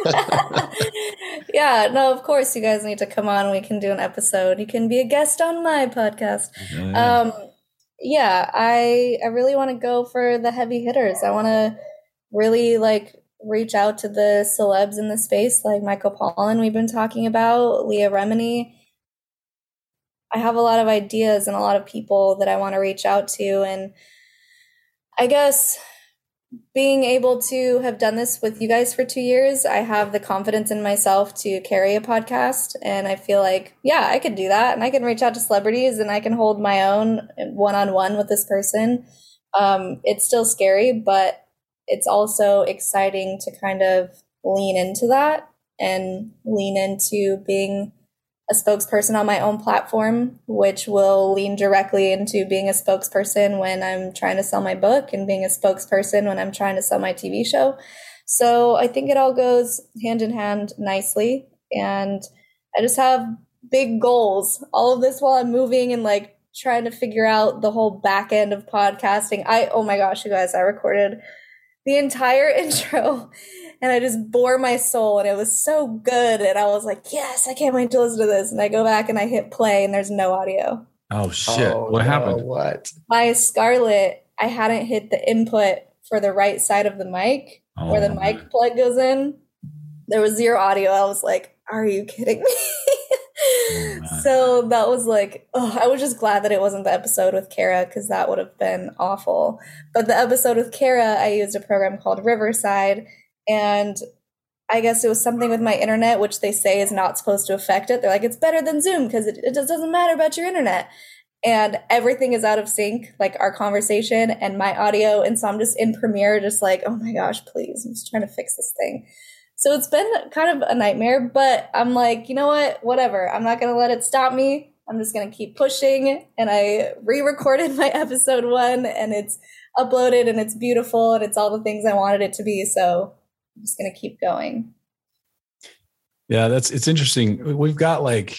yeah, no, of course you guys need to come on. We can do an episode. You can be a guest on my podcast. Yeah, I really want to go for the heavy hitters. I want to really like reach out to the celebs in the space, like Michael Pollan we've been talking about, Leah Remini. I have a lot of ideas and a lot of people that I want to reach out to. And I guess being able to have done this with you guys for 2 years, I have the confidence in myself to carry a podcast. And I feel like, yeah, I could do that. And I can reach out to celebrities and I can hold my own one-on-one with this person. It's still scary, but it's also exciting to kind of lean into that and lean into being a spokesperson on my own platform, which will lean directly into being a spokesperson when I'm trying to sell my book and being a spokesperson when I'm trying to sell my TV show. So I think it all goes hand in hand nicely. And I just have big goals. All of this while I'm moving and like trying to figure out the whole back end of podcasting. Oh my gosh, you guys, I recorded the entire intro and I just bore my soul and it was so good. And I was like, yes, I can't wait to listen to this. And I go back and I hit play and there's no audio. Oh shit. What happened? What? My Scarlett, I hadn't hit the input for the right side of the mic where the mic plug goes in. There was zero audio. I was like, are you kidding me? So that was like, I was just glad that it wasn't the episode with Kara because that would have been awful. But the episode with Kara, I used a program called Riverside, and I guess it was something with my internet, which they say is not supposed to affect it. They're like, it's better than Zoom because it just doesn't matter about your internet. And everything is out of sync, like our conversation and my audio. And so I'm just in Premiere, just like, oh my gosh, please, I'm just trying to fix this thing. So it's been kind of a nightmare, but I'm like, you know what? Whatever. I'm not going to let it stop me. I'm just going to keep pushing. And I re-recorded my episode 1 and it's uploaded and it's beautiful and it's all the things I wanted it to be. So I'm just going to keep going. Yeah, it's interesting. We've got like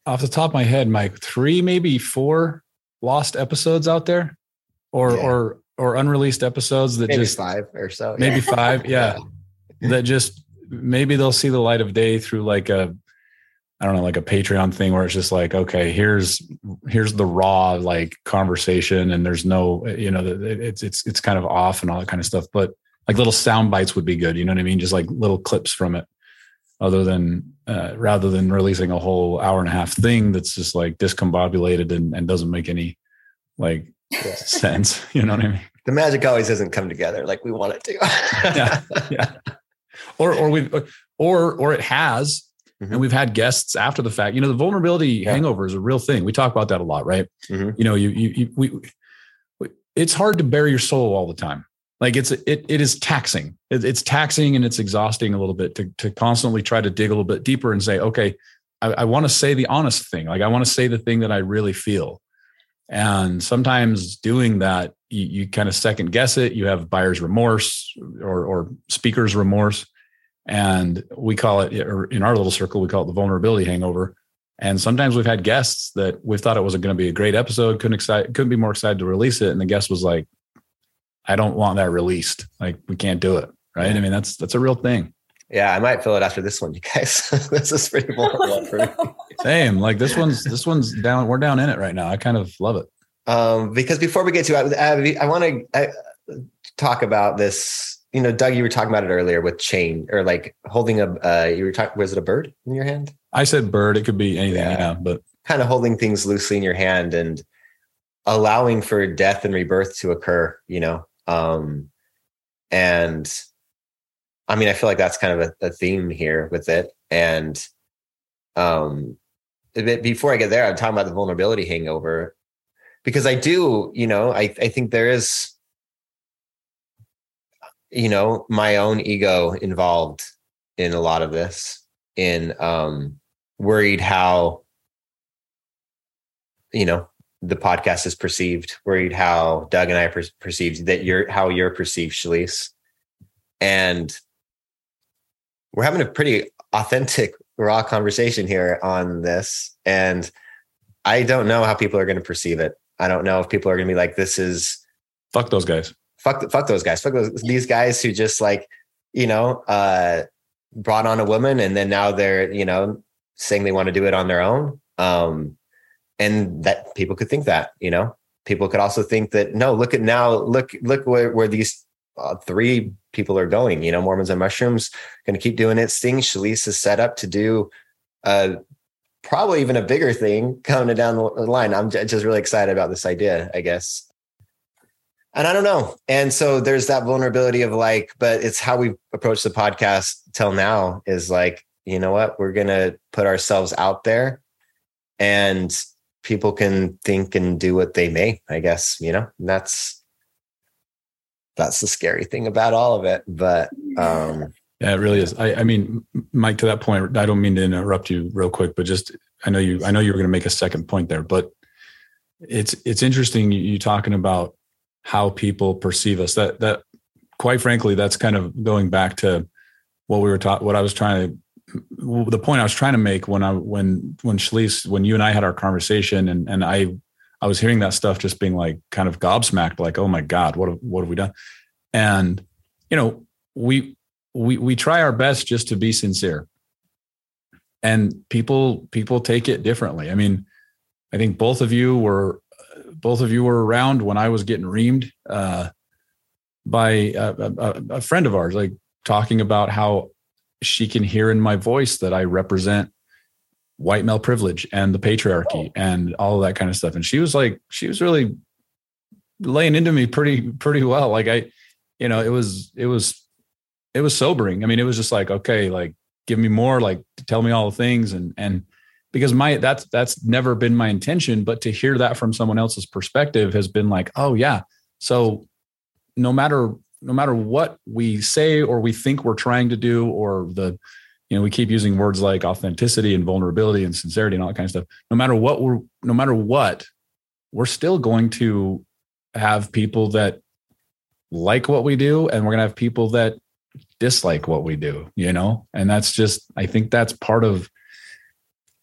off the top of my head, Mike, 3, maybe 4 lost episodes out there, or unreleased episodes that maybe just 5 or so. Maybe 5. Yeah. That just, maybe they'll see the light of day through like a Patreon thing where it's just like, okay, here's the raw like conversation, and there's no, it's kind of off and all that kind of stuff. But like little sound bites would be good. You know what I mean? Just like little clips from it, rather than releasing a whole hour and a half thing that's just like discombobulated and doesn't make any like sense. You know what I mean? The magic always doesn't come together like we want it to. Yeah. Or it has, and we've had guests after the fact. The vulnerability hangover is a real thing. We talk about that a lot, right? Mm-hmm. It's hard to bare your soul all the time. Like it is taxing. It's taxing and it's exhausting a little bit to constantly try to dig a little bit deeper and say, okay, I want to say the honest thing. Like I want to say the thing that I really feel. And sometimes doing that, you kind of second guess it. You have buyer's remorse or speaker's remorse. And we call it, or in our little circle, we call it the vulnerability hangover. And sometimes we've had guests that we thought it was going to be a great episode, couldn't be more excited to release it. And the guest was like, I don't want that released. Like we can't do it. Right. I mean, that's a real thing. Yeah. I might feel it after this one, you guys. This is pretty vulnerable for me. Same. Like this one's down. We're down in it right now. I kind of love it. Because before we get to it, I want to talk about this. Doug, you were talking about it earlier with chain, or like holding was it a bird in your hand? I said bird. It could be anything, but kind of holding things loosely in your hand and allowing for death and rebirth to occur, and I mean, I feel like that's kind of a theme here with it. And before I get there, I'm talking about the vulnerability hangover, because I do, I think there is, my own ego involved in a lot of this, in worried how, the podcast is perceived, worried how Doug and I perceived that how you're perceived, Shalise. And we're having a pretty authentic, raw conversation here on this. And I don't know how people are going to perceive it. I don't know if people are going to be like, this is fuck those guys. Fuck those guys. These guys who just like, brought on a woman and then now they're, saying they want to do it on their own. And that people could think that, people could also think that, no, look where these 3 people are going, Mormons on Mushrooms, going to keep doing its thing. Shalise is set up to do probably even a bigger thing coming down the line. I'm just really excited about this idea, I guess. And I don't know. And so there's that vulnerability of like, but it's how we've approached the podcast till now is like, you know what, we're going to put ourselves out there and people can think and do what they may, I guess, and that's the scary thing about all of it. But yeah, it really is. I mean, Mike, to that point, I don't mean to interrupt you real quick, but just, I know you were going to make a second point there, but it's interesting you talking about how people perceive us. That quite frankly, that's kind of going back to what we were taught, what I was trying to, the point I was trying to make when Shalise, when you and I had our conversation and I was hearing that stuff, just being like kind of gobsmacked, like, oh my God, what have we done? And, we try our best just to be sincere, and people take it differently. I mean, I think both of you were around when I was getting reamed by a friend of ours, like talking about how she can hear in my voice that I represent white male privilege and the patriarchy and all of that kind of stuff. And she was really laying into me pretty well. Like it was sobering. I mean, it was just like, okay, like give me more, like tell me all the things. And because that's never been my intention, but to hear that from someone else's perspective has been like, oh yeah. So no matter what we say or we think we're trying to do, or we keep using words like authenticity and vulnerability and sincerity and all that kind of stuff. No matter what, we're still going to have people that like what we do, and we're going to have people that dislike what we do, and that's just, I think that's part of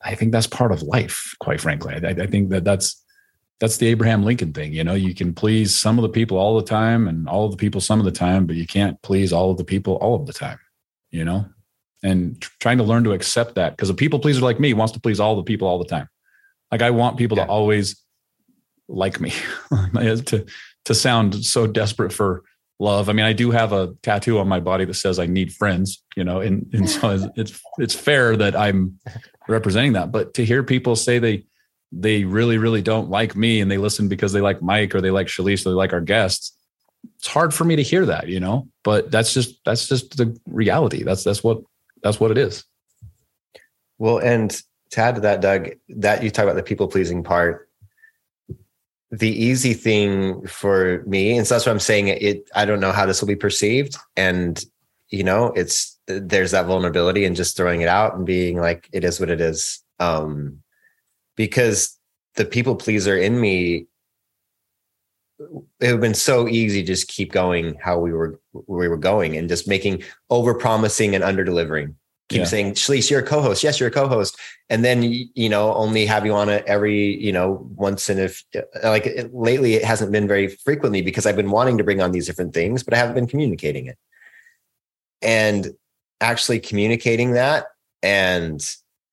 I think that's part of life, quite frankly. I think that's the Abraham Lincoln thing. You know, you can please some of the people all the time and all of the people some of the time, but you can't please all of the people all of the time, you know, and trying to learn to accept that, because a people pleaser like me wants to please all the people all the time. Like I want people to always like me to sound so desperate for love. I mean, I do have a tattoo on my body that says I need friends, you know, and so it's fair that I'm representing that. But to hear people say they really, really don't like me and they listen because they like Mike or they like Shalise or they like our guests, it's hard for me to hear that, you know, but that's just the reality. That's what it is. Well, and to add to that, Doug, that you talk about the people pleasing part, the easy thing for me, and so that's what I'm saying, I don't know how this will be perceived. And, you know, there's that vulnerability and just throwing it out and being like, it is what it is. Because the people pleaser in me, it would have been so easy to just keep going how we were going and just making over promising and under delivering. Keep saying, Shalise, you're a co-host. Yes, you're a co-host. And then, you know, only have you on it every, you know, once in lately it hasn't been very frequently because I've been wanting to bring on these different things, but I haven't been communicating it. And actually communicating that and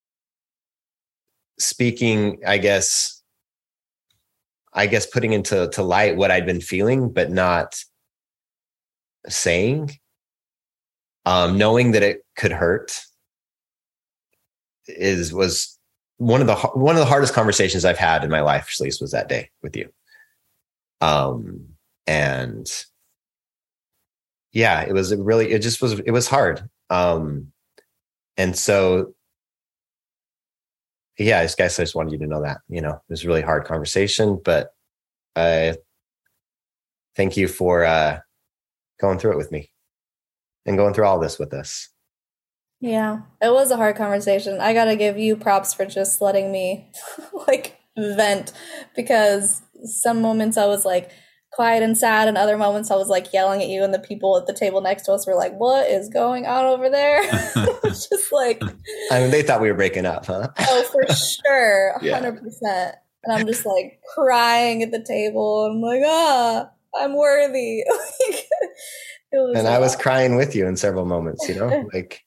speaking, I guess putting into light what I'd been feeling, but not saying, knowing that it could hurt was one of the hardest conversations I've had in my life. Shalise, was that day with you. And yeah, it was hard. And so, yeah, I guess I just wanted you to know that, you know, it was a really hard conversation, but thank you for going through it with me and going through all this with us. Yeah, it was a hard conversation. I got to give you props for just letting me like vent, because some moments I was like quiet and sad, and other moments I was like yelling at you, and the people at the table next to us were like, what is going on over there? It's just like, I mean, they thought we were breaking up, huh? Oh, for sure. 100%. Yeah. And I'm just like crying at the table. I'm like, I'm worthy. I was crying with you in several moments, you know, like,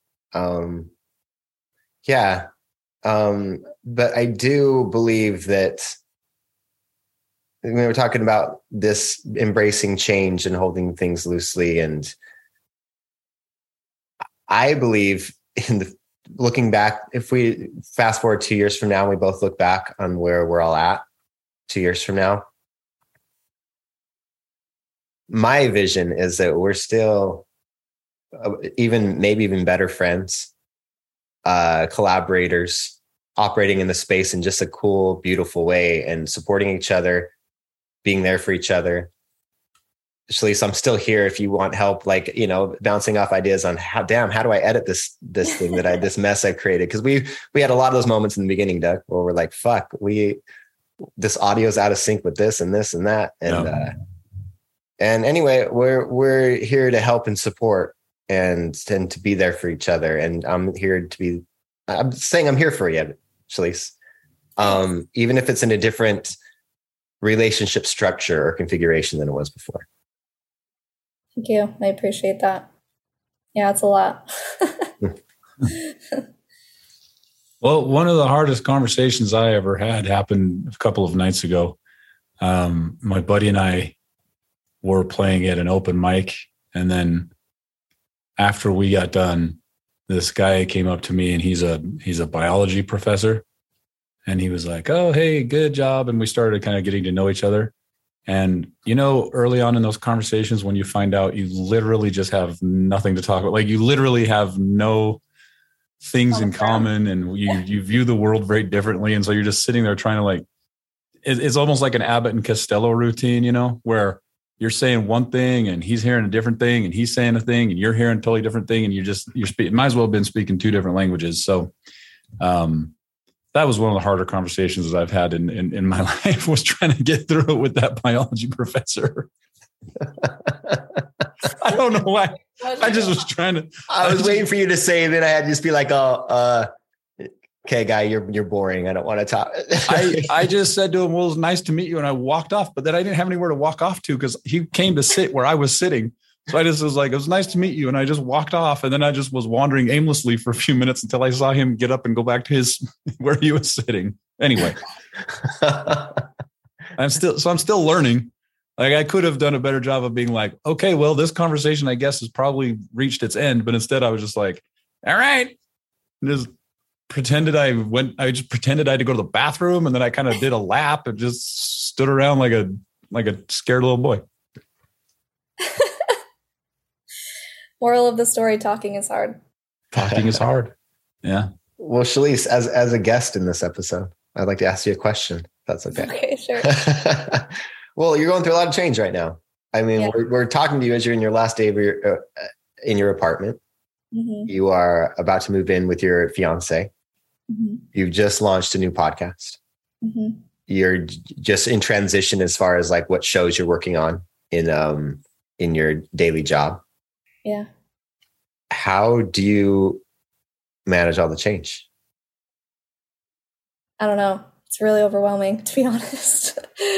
yeah. But I do believe that when we're talking about this embracing change and holding things loosely, and I believe looking back, if we fast forward 2 years from now, we both look back on where we're all at 2 years from now. My vision is that we're still maybe even better friends, collaborators, operating in the space in just a cool, beautiful way and supporting each other, being there for each other. Shalise, I'm still here if you want help, like, you know, bouncing off ideas on how do I edit this thing this mess I created? Because we had a lot of those moments in the beginning, Doug, where we're like, fuck, this audio's out of sync with this and this and that. And anyway, we're here to help and support and to be there for each other. And I'm saying I'm here for you, Shalise. Even if it's in a different relationship structure or configuration than it was before. Thank you. I appreciate that. Yeah, it's a lot. Well, one of the hardest conversations I ever had happened a couple of nights ago. My buddy and I were playing at an open mic, and then after we got done, this guy came up to me, and he's a biology professor, and he was like, "Oh, hey, good job." And we started kind of getting to know each other. And, you know, early on in those conversations, when you find out you literally just have nothing to talk about, like you literally have no things in common, and you view the world very differently. And so you're just sitting there trying to, like, it's almost like an Abbott and Costello routine, you know, where you're saying one thing and he's hearing a different thing, and he's saying a thing and you're hearing a totally different thing. And you're speaking, might as well have been speaking two different languages. So, that was one of the harder conversations that I've had in my life, was trying to get through it with that biology professor. I don't know why. I just was trying to. I was waiting for you to say that. I had to just be like, Okay, guy, you're boring. I don't want to talk. I just said to him, well, it was nice to meet you. And I walked off, but then I didn't have anywhere to walk off to because he came to sit where I was sitting. So I just was like, it was nice to meet you. And I just walked off. And then I just was wandering aimlessly for a few minutes until I saw him get up and go back to his where he was sitting. Anyway, I'm still learning. Like I could have done a better job of being like, okay, well, this conversation, I guess, has probably reached its end. But instead I was just like, all right. And just pretended I just pretended I had to go to the bathroom. And then I kind of did a lap and just stood around like a scared little boy. Moral of the story, talking is hard. Talking is hard. Yeah. Well, Shalise, as a guest in this episode, I'd like to ask you a question. If that's okay. Okay, sure. Well, you're going through a lot of change right now. I mean, we're talking to you as you're in your last day of in your apartment. Mm-hmm. You are about to move in with your fiance. Mm-hmm. You've just launched a new podcast. Mm-hmm. You're just in transition as far as like what shows you're working on in your daily job. Yeah. How do you manage all the change? I don't know. It's really overwhelming, to be honest.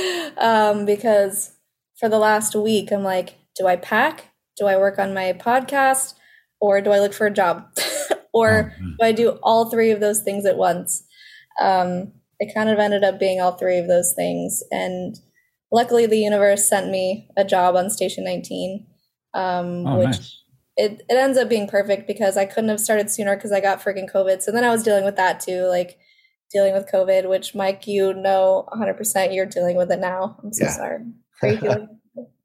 Because for the last week, I'm like, do I pack? Do I work on my podcast? Or do I look for a job? Or do I do all three of those things at once? It kind of ended up being all three of those things. And luckily, the universe sent me a job on Station 19, which nice. It ends up being perfect because I couldn't have started sooner because I got freaking COVID. So then I was dealing with that too, like dealing with COVID, which Mike, you know 100% you're dealing with it now. I'm so sorry. How are you feeling?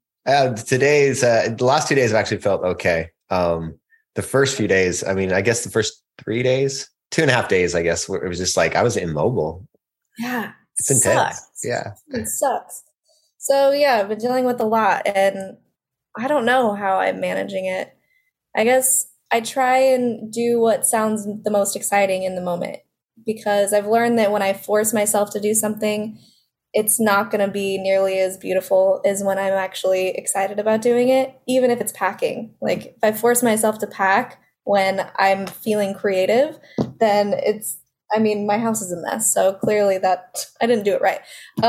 The last 2 days have actually felt okay. The first few days, I mean, I guess the first 3 days, 2.5 days, I guess, where it was just like I was immobile. Yeah. It's intense. Yeah. It sucks. So yeah, I've been dealing with a lot and I don't know how I'm managing it. I guess I try and do what sounds the most exciting in the moment because I've learned that when I force myself to do something, it's not going to be nearly as beautiful as when I'm actually excited about doing it, even if it's packing. Like if I force myself to pack when I'm feeling creative, then my house is a mess. So clearly that I didn't do it right.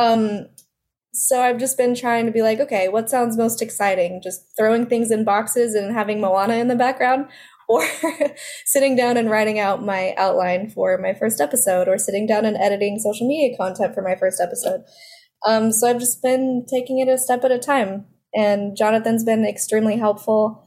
So I've just been trying to be like, okay, what sounds most exciting? Just throwing things in boxes and having Moana in the background, or sitting down and writing out my outline for my first episode, or sitting down and editing social media content for my first episode. So I've just been taking it a step at a time. And Jonathan's been extremely helpful.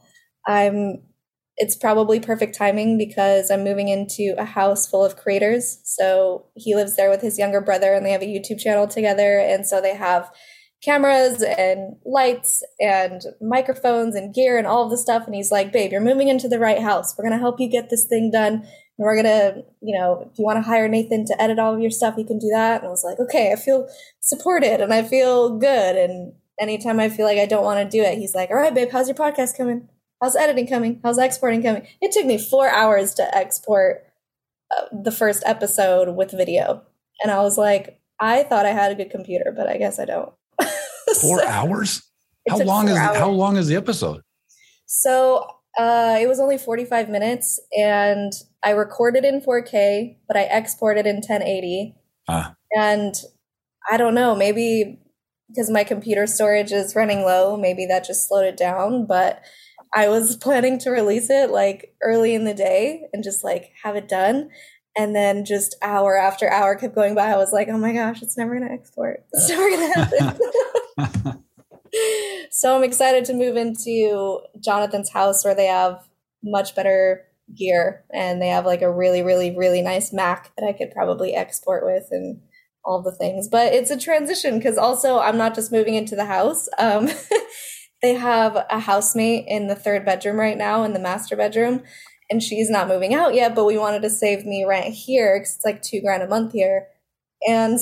It's probably perfect timing because I'm moving into a house full of creators. So he lives there with his younger brother and they have a YouTube channel together. And so they have cameras and lights and microphones and gear and all of the stuff. And he's like, babe, you're moving into the right house. We're going to help you get this thing done. And we're going to, if you want to hire Nathan to edit all of your stuff, you can do that. And I was like, okay, I feel supported and I feel good. And anytime I feel like I don't want to do it, he's like, all right, babe, how's your podcast coming? How's editing coming? How's exporting coming? It took me 4 hours to export the first episode with video. And I was like, I thought I had a good computer, but I guess I don't. 4 hours? How long is the episode? So it was only 45 minutes and I recorded in 4K, but I exported in 1080. And I don't know, maybe because my computer storage is running low, maybe that just slowed it down, but I was planning to release it like early in the day and just like have it done. And then just hour after hour kept going by. I was like, oh my gosh, it's never going to export. It's never going to happen. So I'm excited to move into Jonathan's house where they have much better gear and they have like a really, really, really nice Mac that I could probably export with and all the things. But it's a transition because also I'm not just moving into the house. They have a housemate in the third bedroom right now in the master bedroom, and she's not moving out yet, but we wanted to save me rent here because it's like $2,000 a month here. And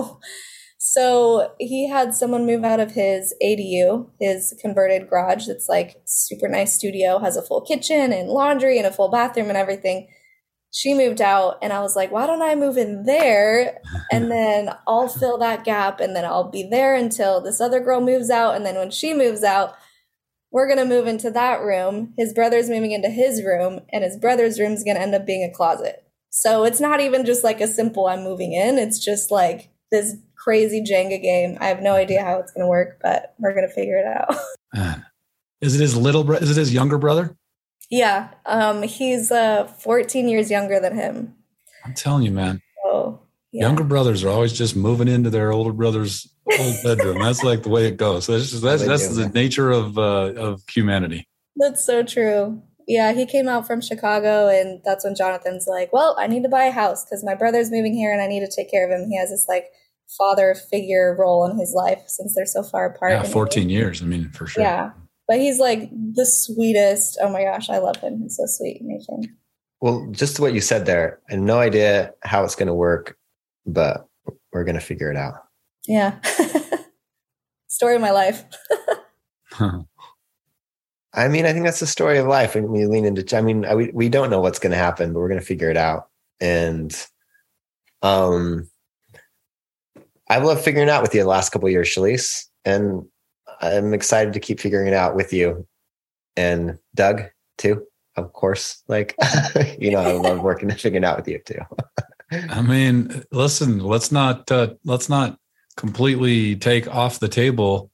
so he had someone move out of his ADU, his converted garage. That's like super nice studio, has a full kitchen and laundry and a full bathroom and everything. She moved out and I was like, why don't I move in there and then I'll fill that gap and then I'll be there until this other girl moves out. And then when she moves out, we're going to move into that room. His brother's moving into his room and his brother's room is going to end up being a closet. So it's not even just like a simple I'm moving in. It's just like this crazy Jenga game. I have no idea how it's going to work, but we're going to figure it out. Man. Is it his is it his younger brother? Yeah. He's 14 years younger than him. I'm telling you, man. Oh, yeah. Younger brothers are always just moving into their older brother's old bedroom. That's like the way it goes. That's the nature of humanity. That's so true. Yeah, he came out from Chicago, and that's when Jonathan's like, well, I need to buy a house because my brother's moving here and I need to take care of him. He has this like father figure role in his life since they're so far apart. Yeah, 14 years. I mean, for sure. Yeah, but he's like the sweetest. Oh my gosh, I love him. He's so sweet, Nathan. Well, just what you said there, I have no idea how it's going to work, but we're going to figure it out. Yeah. Story of my life. I mean, I think that's the story of life when we lean into, I mean, we don't know what's going to happen, but we're going to figure it out. And I love figuring it out with you the last couple of years, Shalise, and I'm excited to keep figuring it out with you and Doug too, of course. Like, I love working and figuring it out with you too. I mean, listen, let's not completely take off the table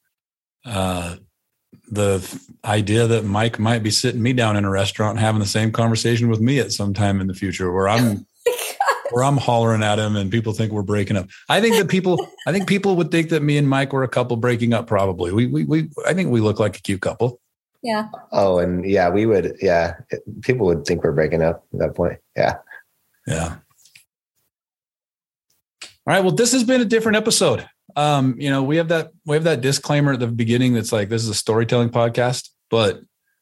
the idea that Mike might be sitting me down in a restaurant and having the same conversation with me at some time in the future where I'm hollering at him and people think we're breaking up. I think people would think that me and Mike were a couple breaking up. Probably. I think we look like a cute couple. Yeah. Oh, and yeah, we would. Yeah. People would think we're breaking up at that point. Yeah. Yeah. All right. Well, this has been a different episode. We have that disclaimer at the beginning that's like, this is a storytelling podcast, but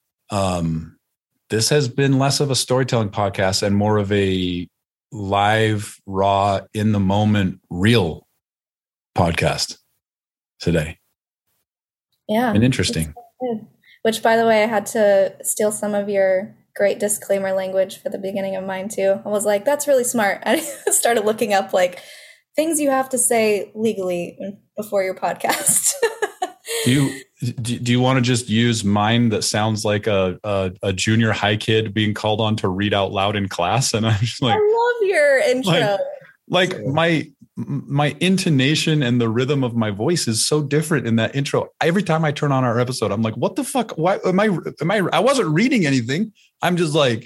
this has been less of a storytelling podcast and more of a live, raw, in the moment, real podcast today. Yeah. And interesting. Which, by the way, I had to steal some of your great disclaimer language for the beginning of mine too. I was like, that's really smart. I started looking up like things you have to say legally before your podcast. Do you want to just use mine that sounds like a junior high kid being called on to read out loud in class? And I'm just like, I love your intro. Like my intonation and the rhythm of my voice is so different in that intro. Every time I turn on our episode, I'm like, what the fuck? Why am I wasn't reading anything. I'm just like,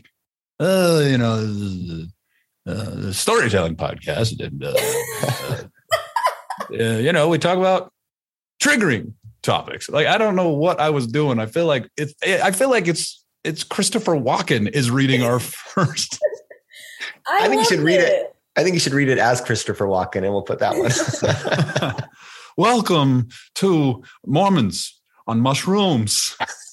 the storytelling podcast. And, we talk about triggering topics. Like, I don't know what I was doing. I feel like it's Christopher Walken is reading our first. I think you should read it. I think you should read it as Christopher Walken, and we'll put that one. Welcome to Mormons on Mushrooms.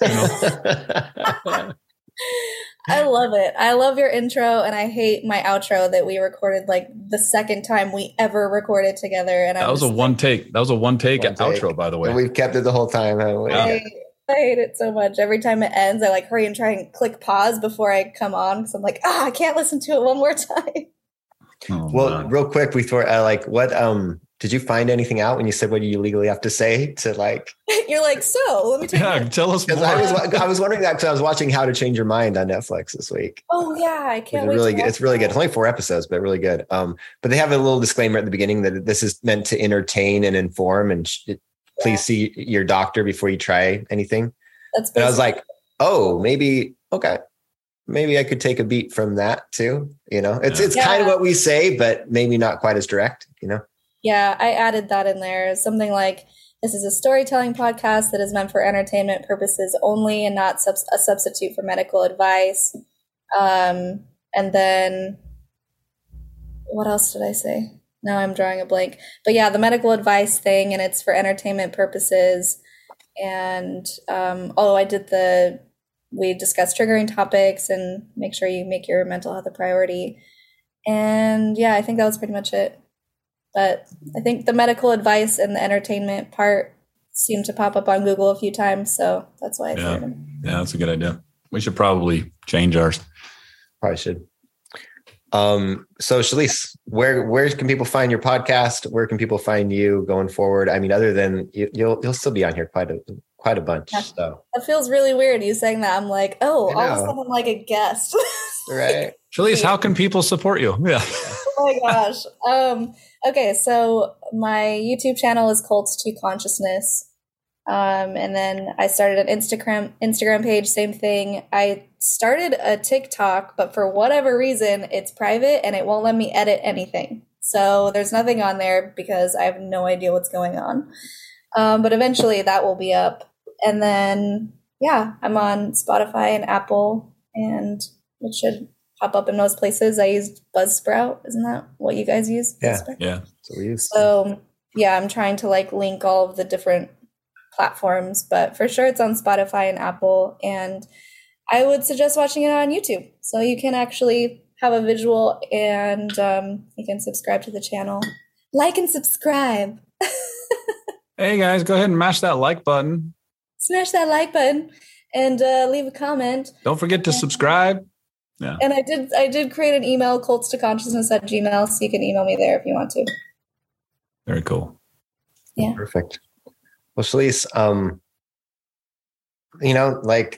I love it. I love your intro, and I hate my outro that we recorded like the second time we ever recorded together. And that was a one take. That was a one take outro, by the way. And we've kept it the whole time, haven't we? I hate it so much. Every time it ends, I like hurry and try and click pause before I come on because I'm like, I can't listen to it one more time. Oh, well, real quick before, what did you find anything out when you said what do you legally have to say to like? You're like, so let me tell us more. I was wondering that because I was watching How to Change Your Mind on Netflix this week. Oh yeah, I can't wait. It's really good. It's only 4 episodes, but really good. But they have a little disclaimer at the beginning that this is meant to entertain and inform, and please see your doctor before you try anything. And I was like, oh, maybe okay. Maybe I could take a beat from that too. It's kind of what we say, but maybe not quite as direct, Yeah, I added that in there. Something like, this is a storytelling podcast that is meant for entertainment purposes only and not a substitute for medical advice. And then what else did I say? Now I'm drawing a blank. But yeah, the medical advice thing, and it's for entertainment purposes. And we discussed triggering topics and make sure you make your mental health a priority. And yeah, I think that was pretty much it. But I think the medical advice and the entertainment part seemed to pop up on Google a few times. So that's why I threw them. Yeah, that's a good idea. We should probably change ours. Probably should. So Shalise, where can people find your podcast? Where can people find you going forward? I mean, other than you'll still be on here quite quite a bunch. Yeah. So that feels really weird. You saying that, I'm like, oh, all of a sudden I'm like a guest. right. Shalise, how can people support you? Yeah. Oh my gosh. Okay, so my YouTube channel is Cults to Consciousness. And then I started an Instagram page, same thing. I started a TikTok, but for whatever reason, it's private and it won't let me edit anything. So there's nothing on there because I have no idea what's going on. But eventually that will be up. And then, yeah, I'm on Spotify and Apple, and it should pop up in most places. I used Buzzsprout. Isn't that what you guys use? Yeah. Buzzsprout? Yeah. So we use. So yeah, I'm trying to like link all of the different platforms, but for sure it's on Spotify and Apple. And I would suggest watching it on YouTube, so you can actually have a visual, and you can subscribe to the channel. Like and subscribe. Hey guys, go ahead and mash that like button. Smash that like button and leave a comment. Don't forget to subscribe. Yeah. And I did create an email, cultstoconsciousness@gmail.com, so you can email me there if you want to. Very cool. Yeah. Perfect. Well, Shalise, like,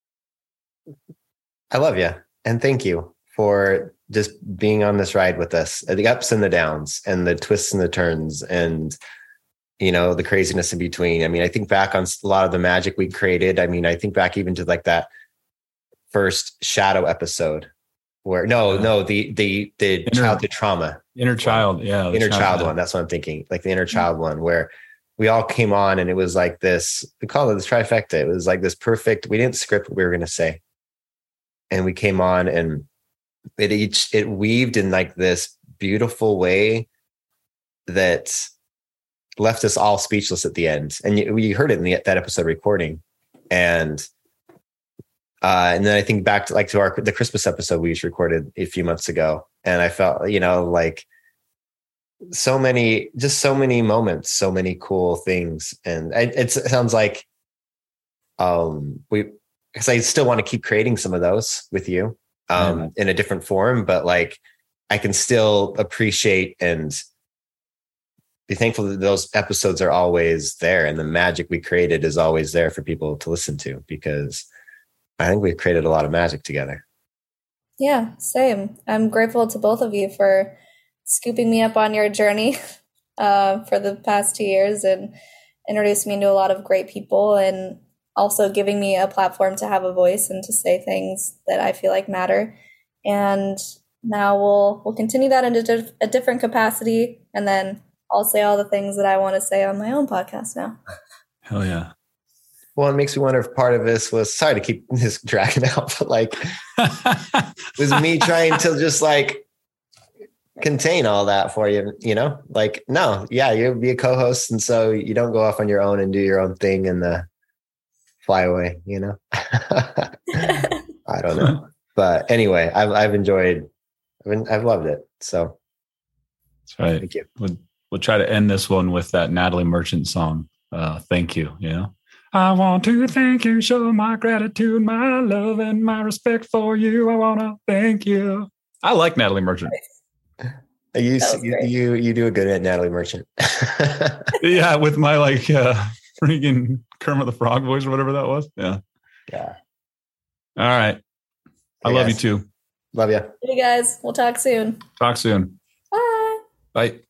I love you, and thank you for just being on this ride with us, the ups and the downs and the twists and the turns and, the craziness in between. I mean, I think back on a lot of the magic we created. I mean, I think back even to like that first shadow episode where the childhood trauma, inner child. Yeah. inner child one. That's what I'm thinking. Like the inner child one where we all came on and it was like this, we call it this trifecta. It was like this perfect, we didn't script what we were going to say. And we came on and it weaved in like this beautiful way that left us all speechless at the end. And we heard it in that episode recording. And then I think back to the Christmas episode we just recorded a few months ago. And I felt, like so many moments, so many cool things. And it sounds like, because I still want to keep creating some of those with you, in a different form, but like I can still appreciate and be thankful that those episodes are always there and the magic we created is always there for people to listen to, because I think we've created a lot of magic together. Yeah, same. I'm grateful to both of you for scooping me up on your journey for the past 2 years and introducing me to a lot of great people, and also giving me a platform to have a voice and to say things that I feel like matter. And now we'll continue that in a different capacity, and then I'll say all the things that I want to say on my own podcast now. Hell yeah. Well, it makes me wonder if part of this was, sorry to keep this dragging out, but like, was me trying to just like contain all that for you, like, no, yeah, you'll be a co-host. And so you don't go off on your own and do your own thing and fly away, I don't know. But anyway, I've enjoyed, I've loved it. So that's right. Thank you. We'll try to end this one with that Natalie Merchant song. Thank you. I want to thank you, show my gratitude, my love, and my respect for you. I want to thank you. I like Natalie Merchant. You do a good at Natalie Merchant. Yeah, with my freaking Kermit the Frog voice or whatever that was. Yeah. Yeah. All right. I love you too. Love you. Hey guys, we'll talk soon. Talk soon. Bye. Bye.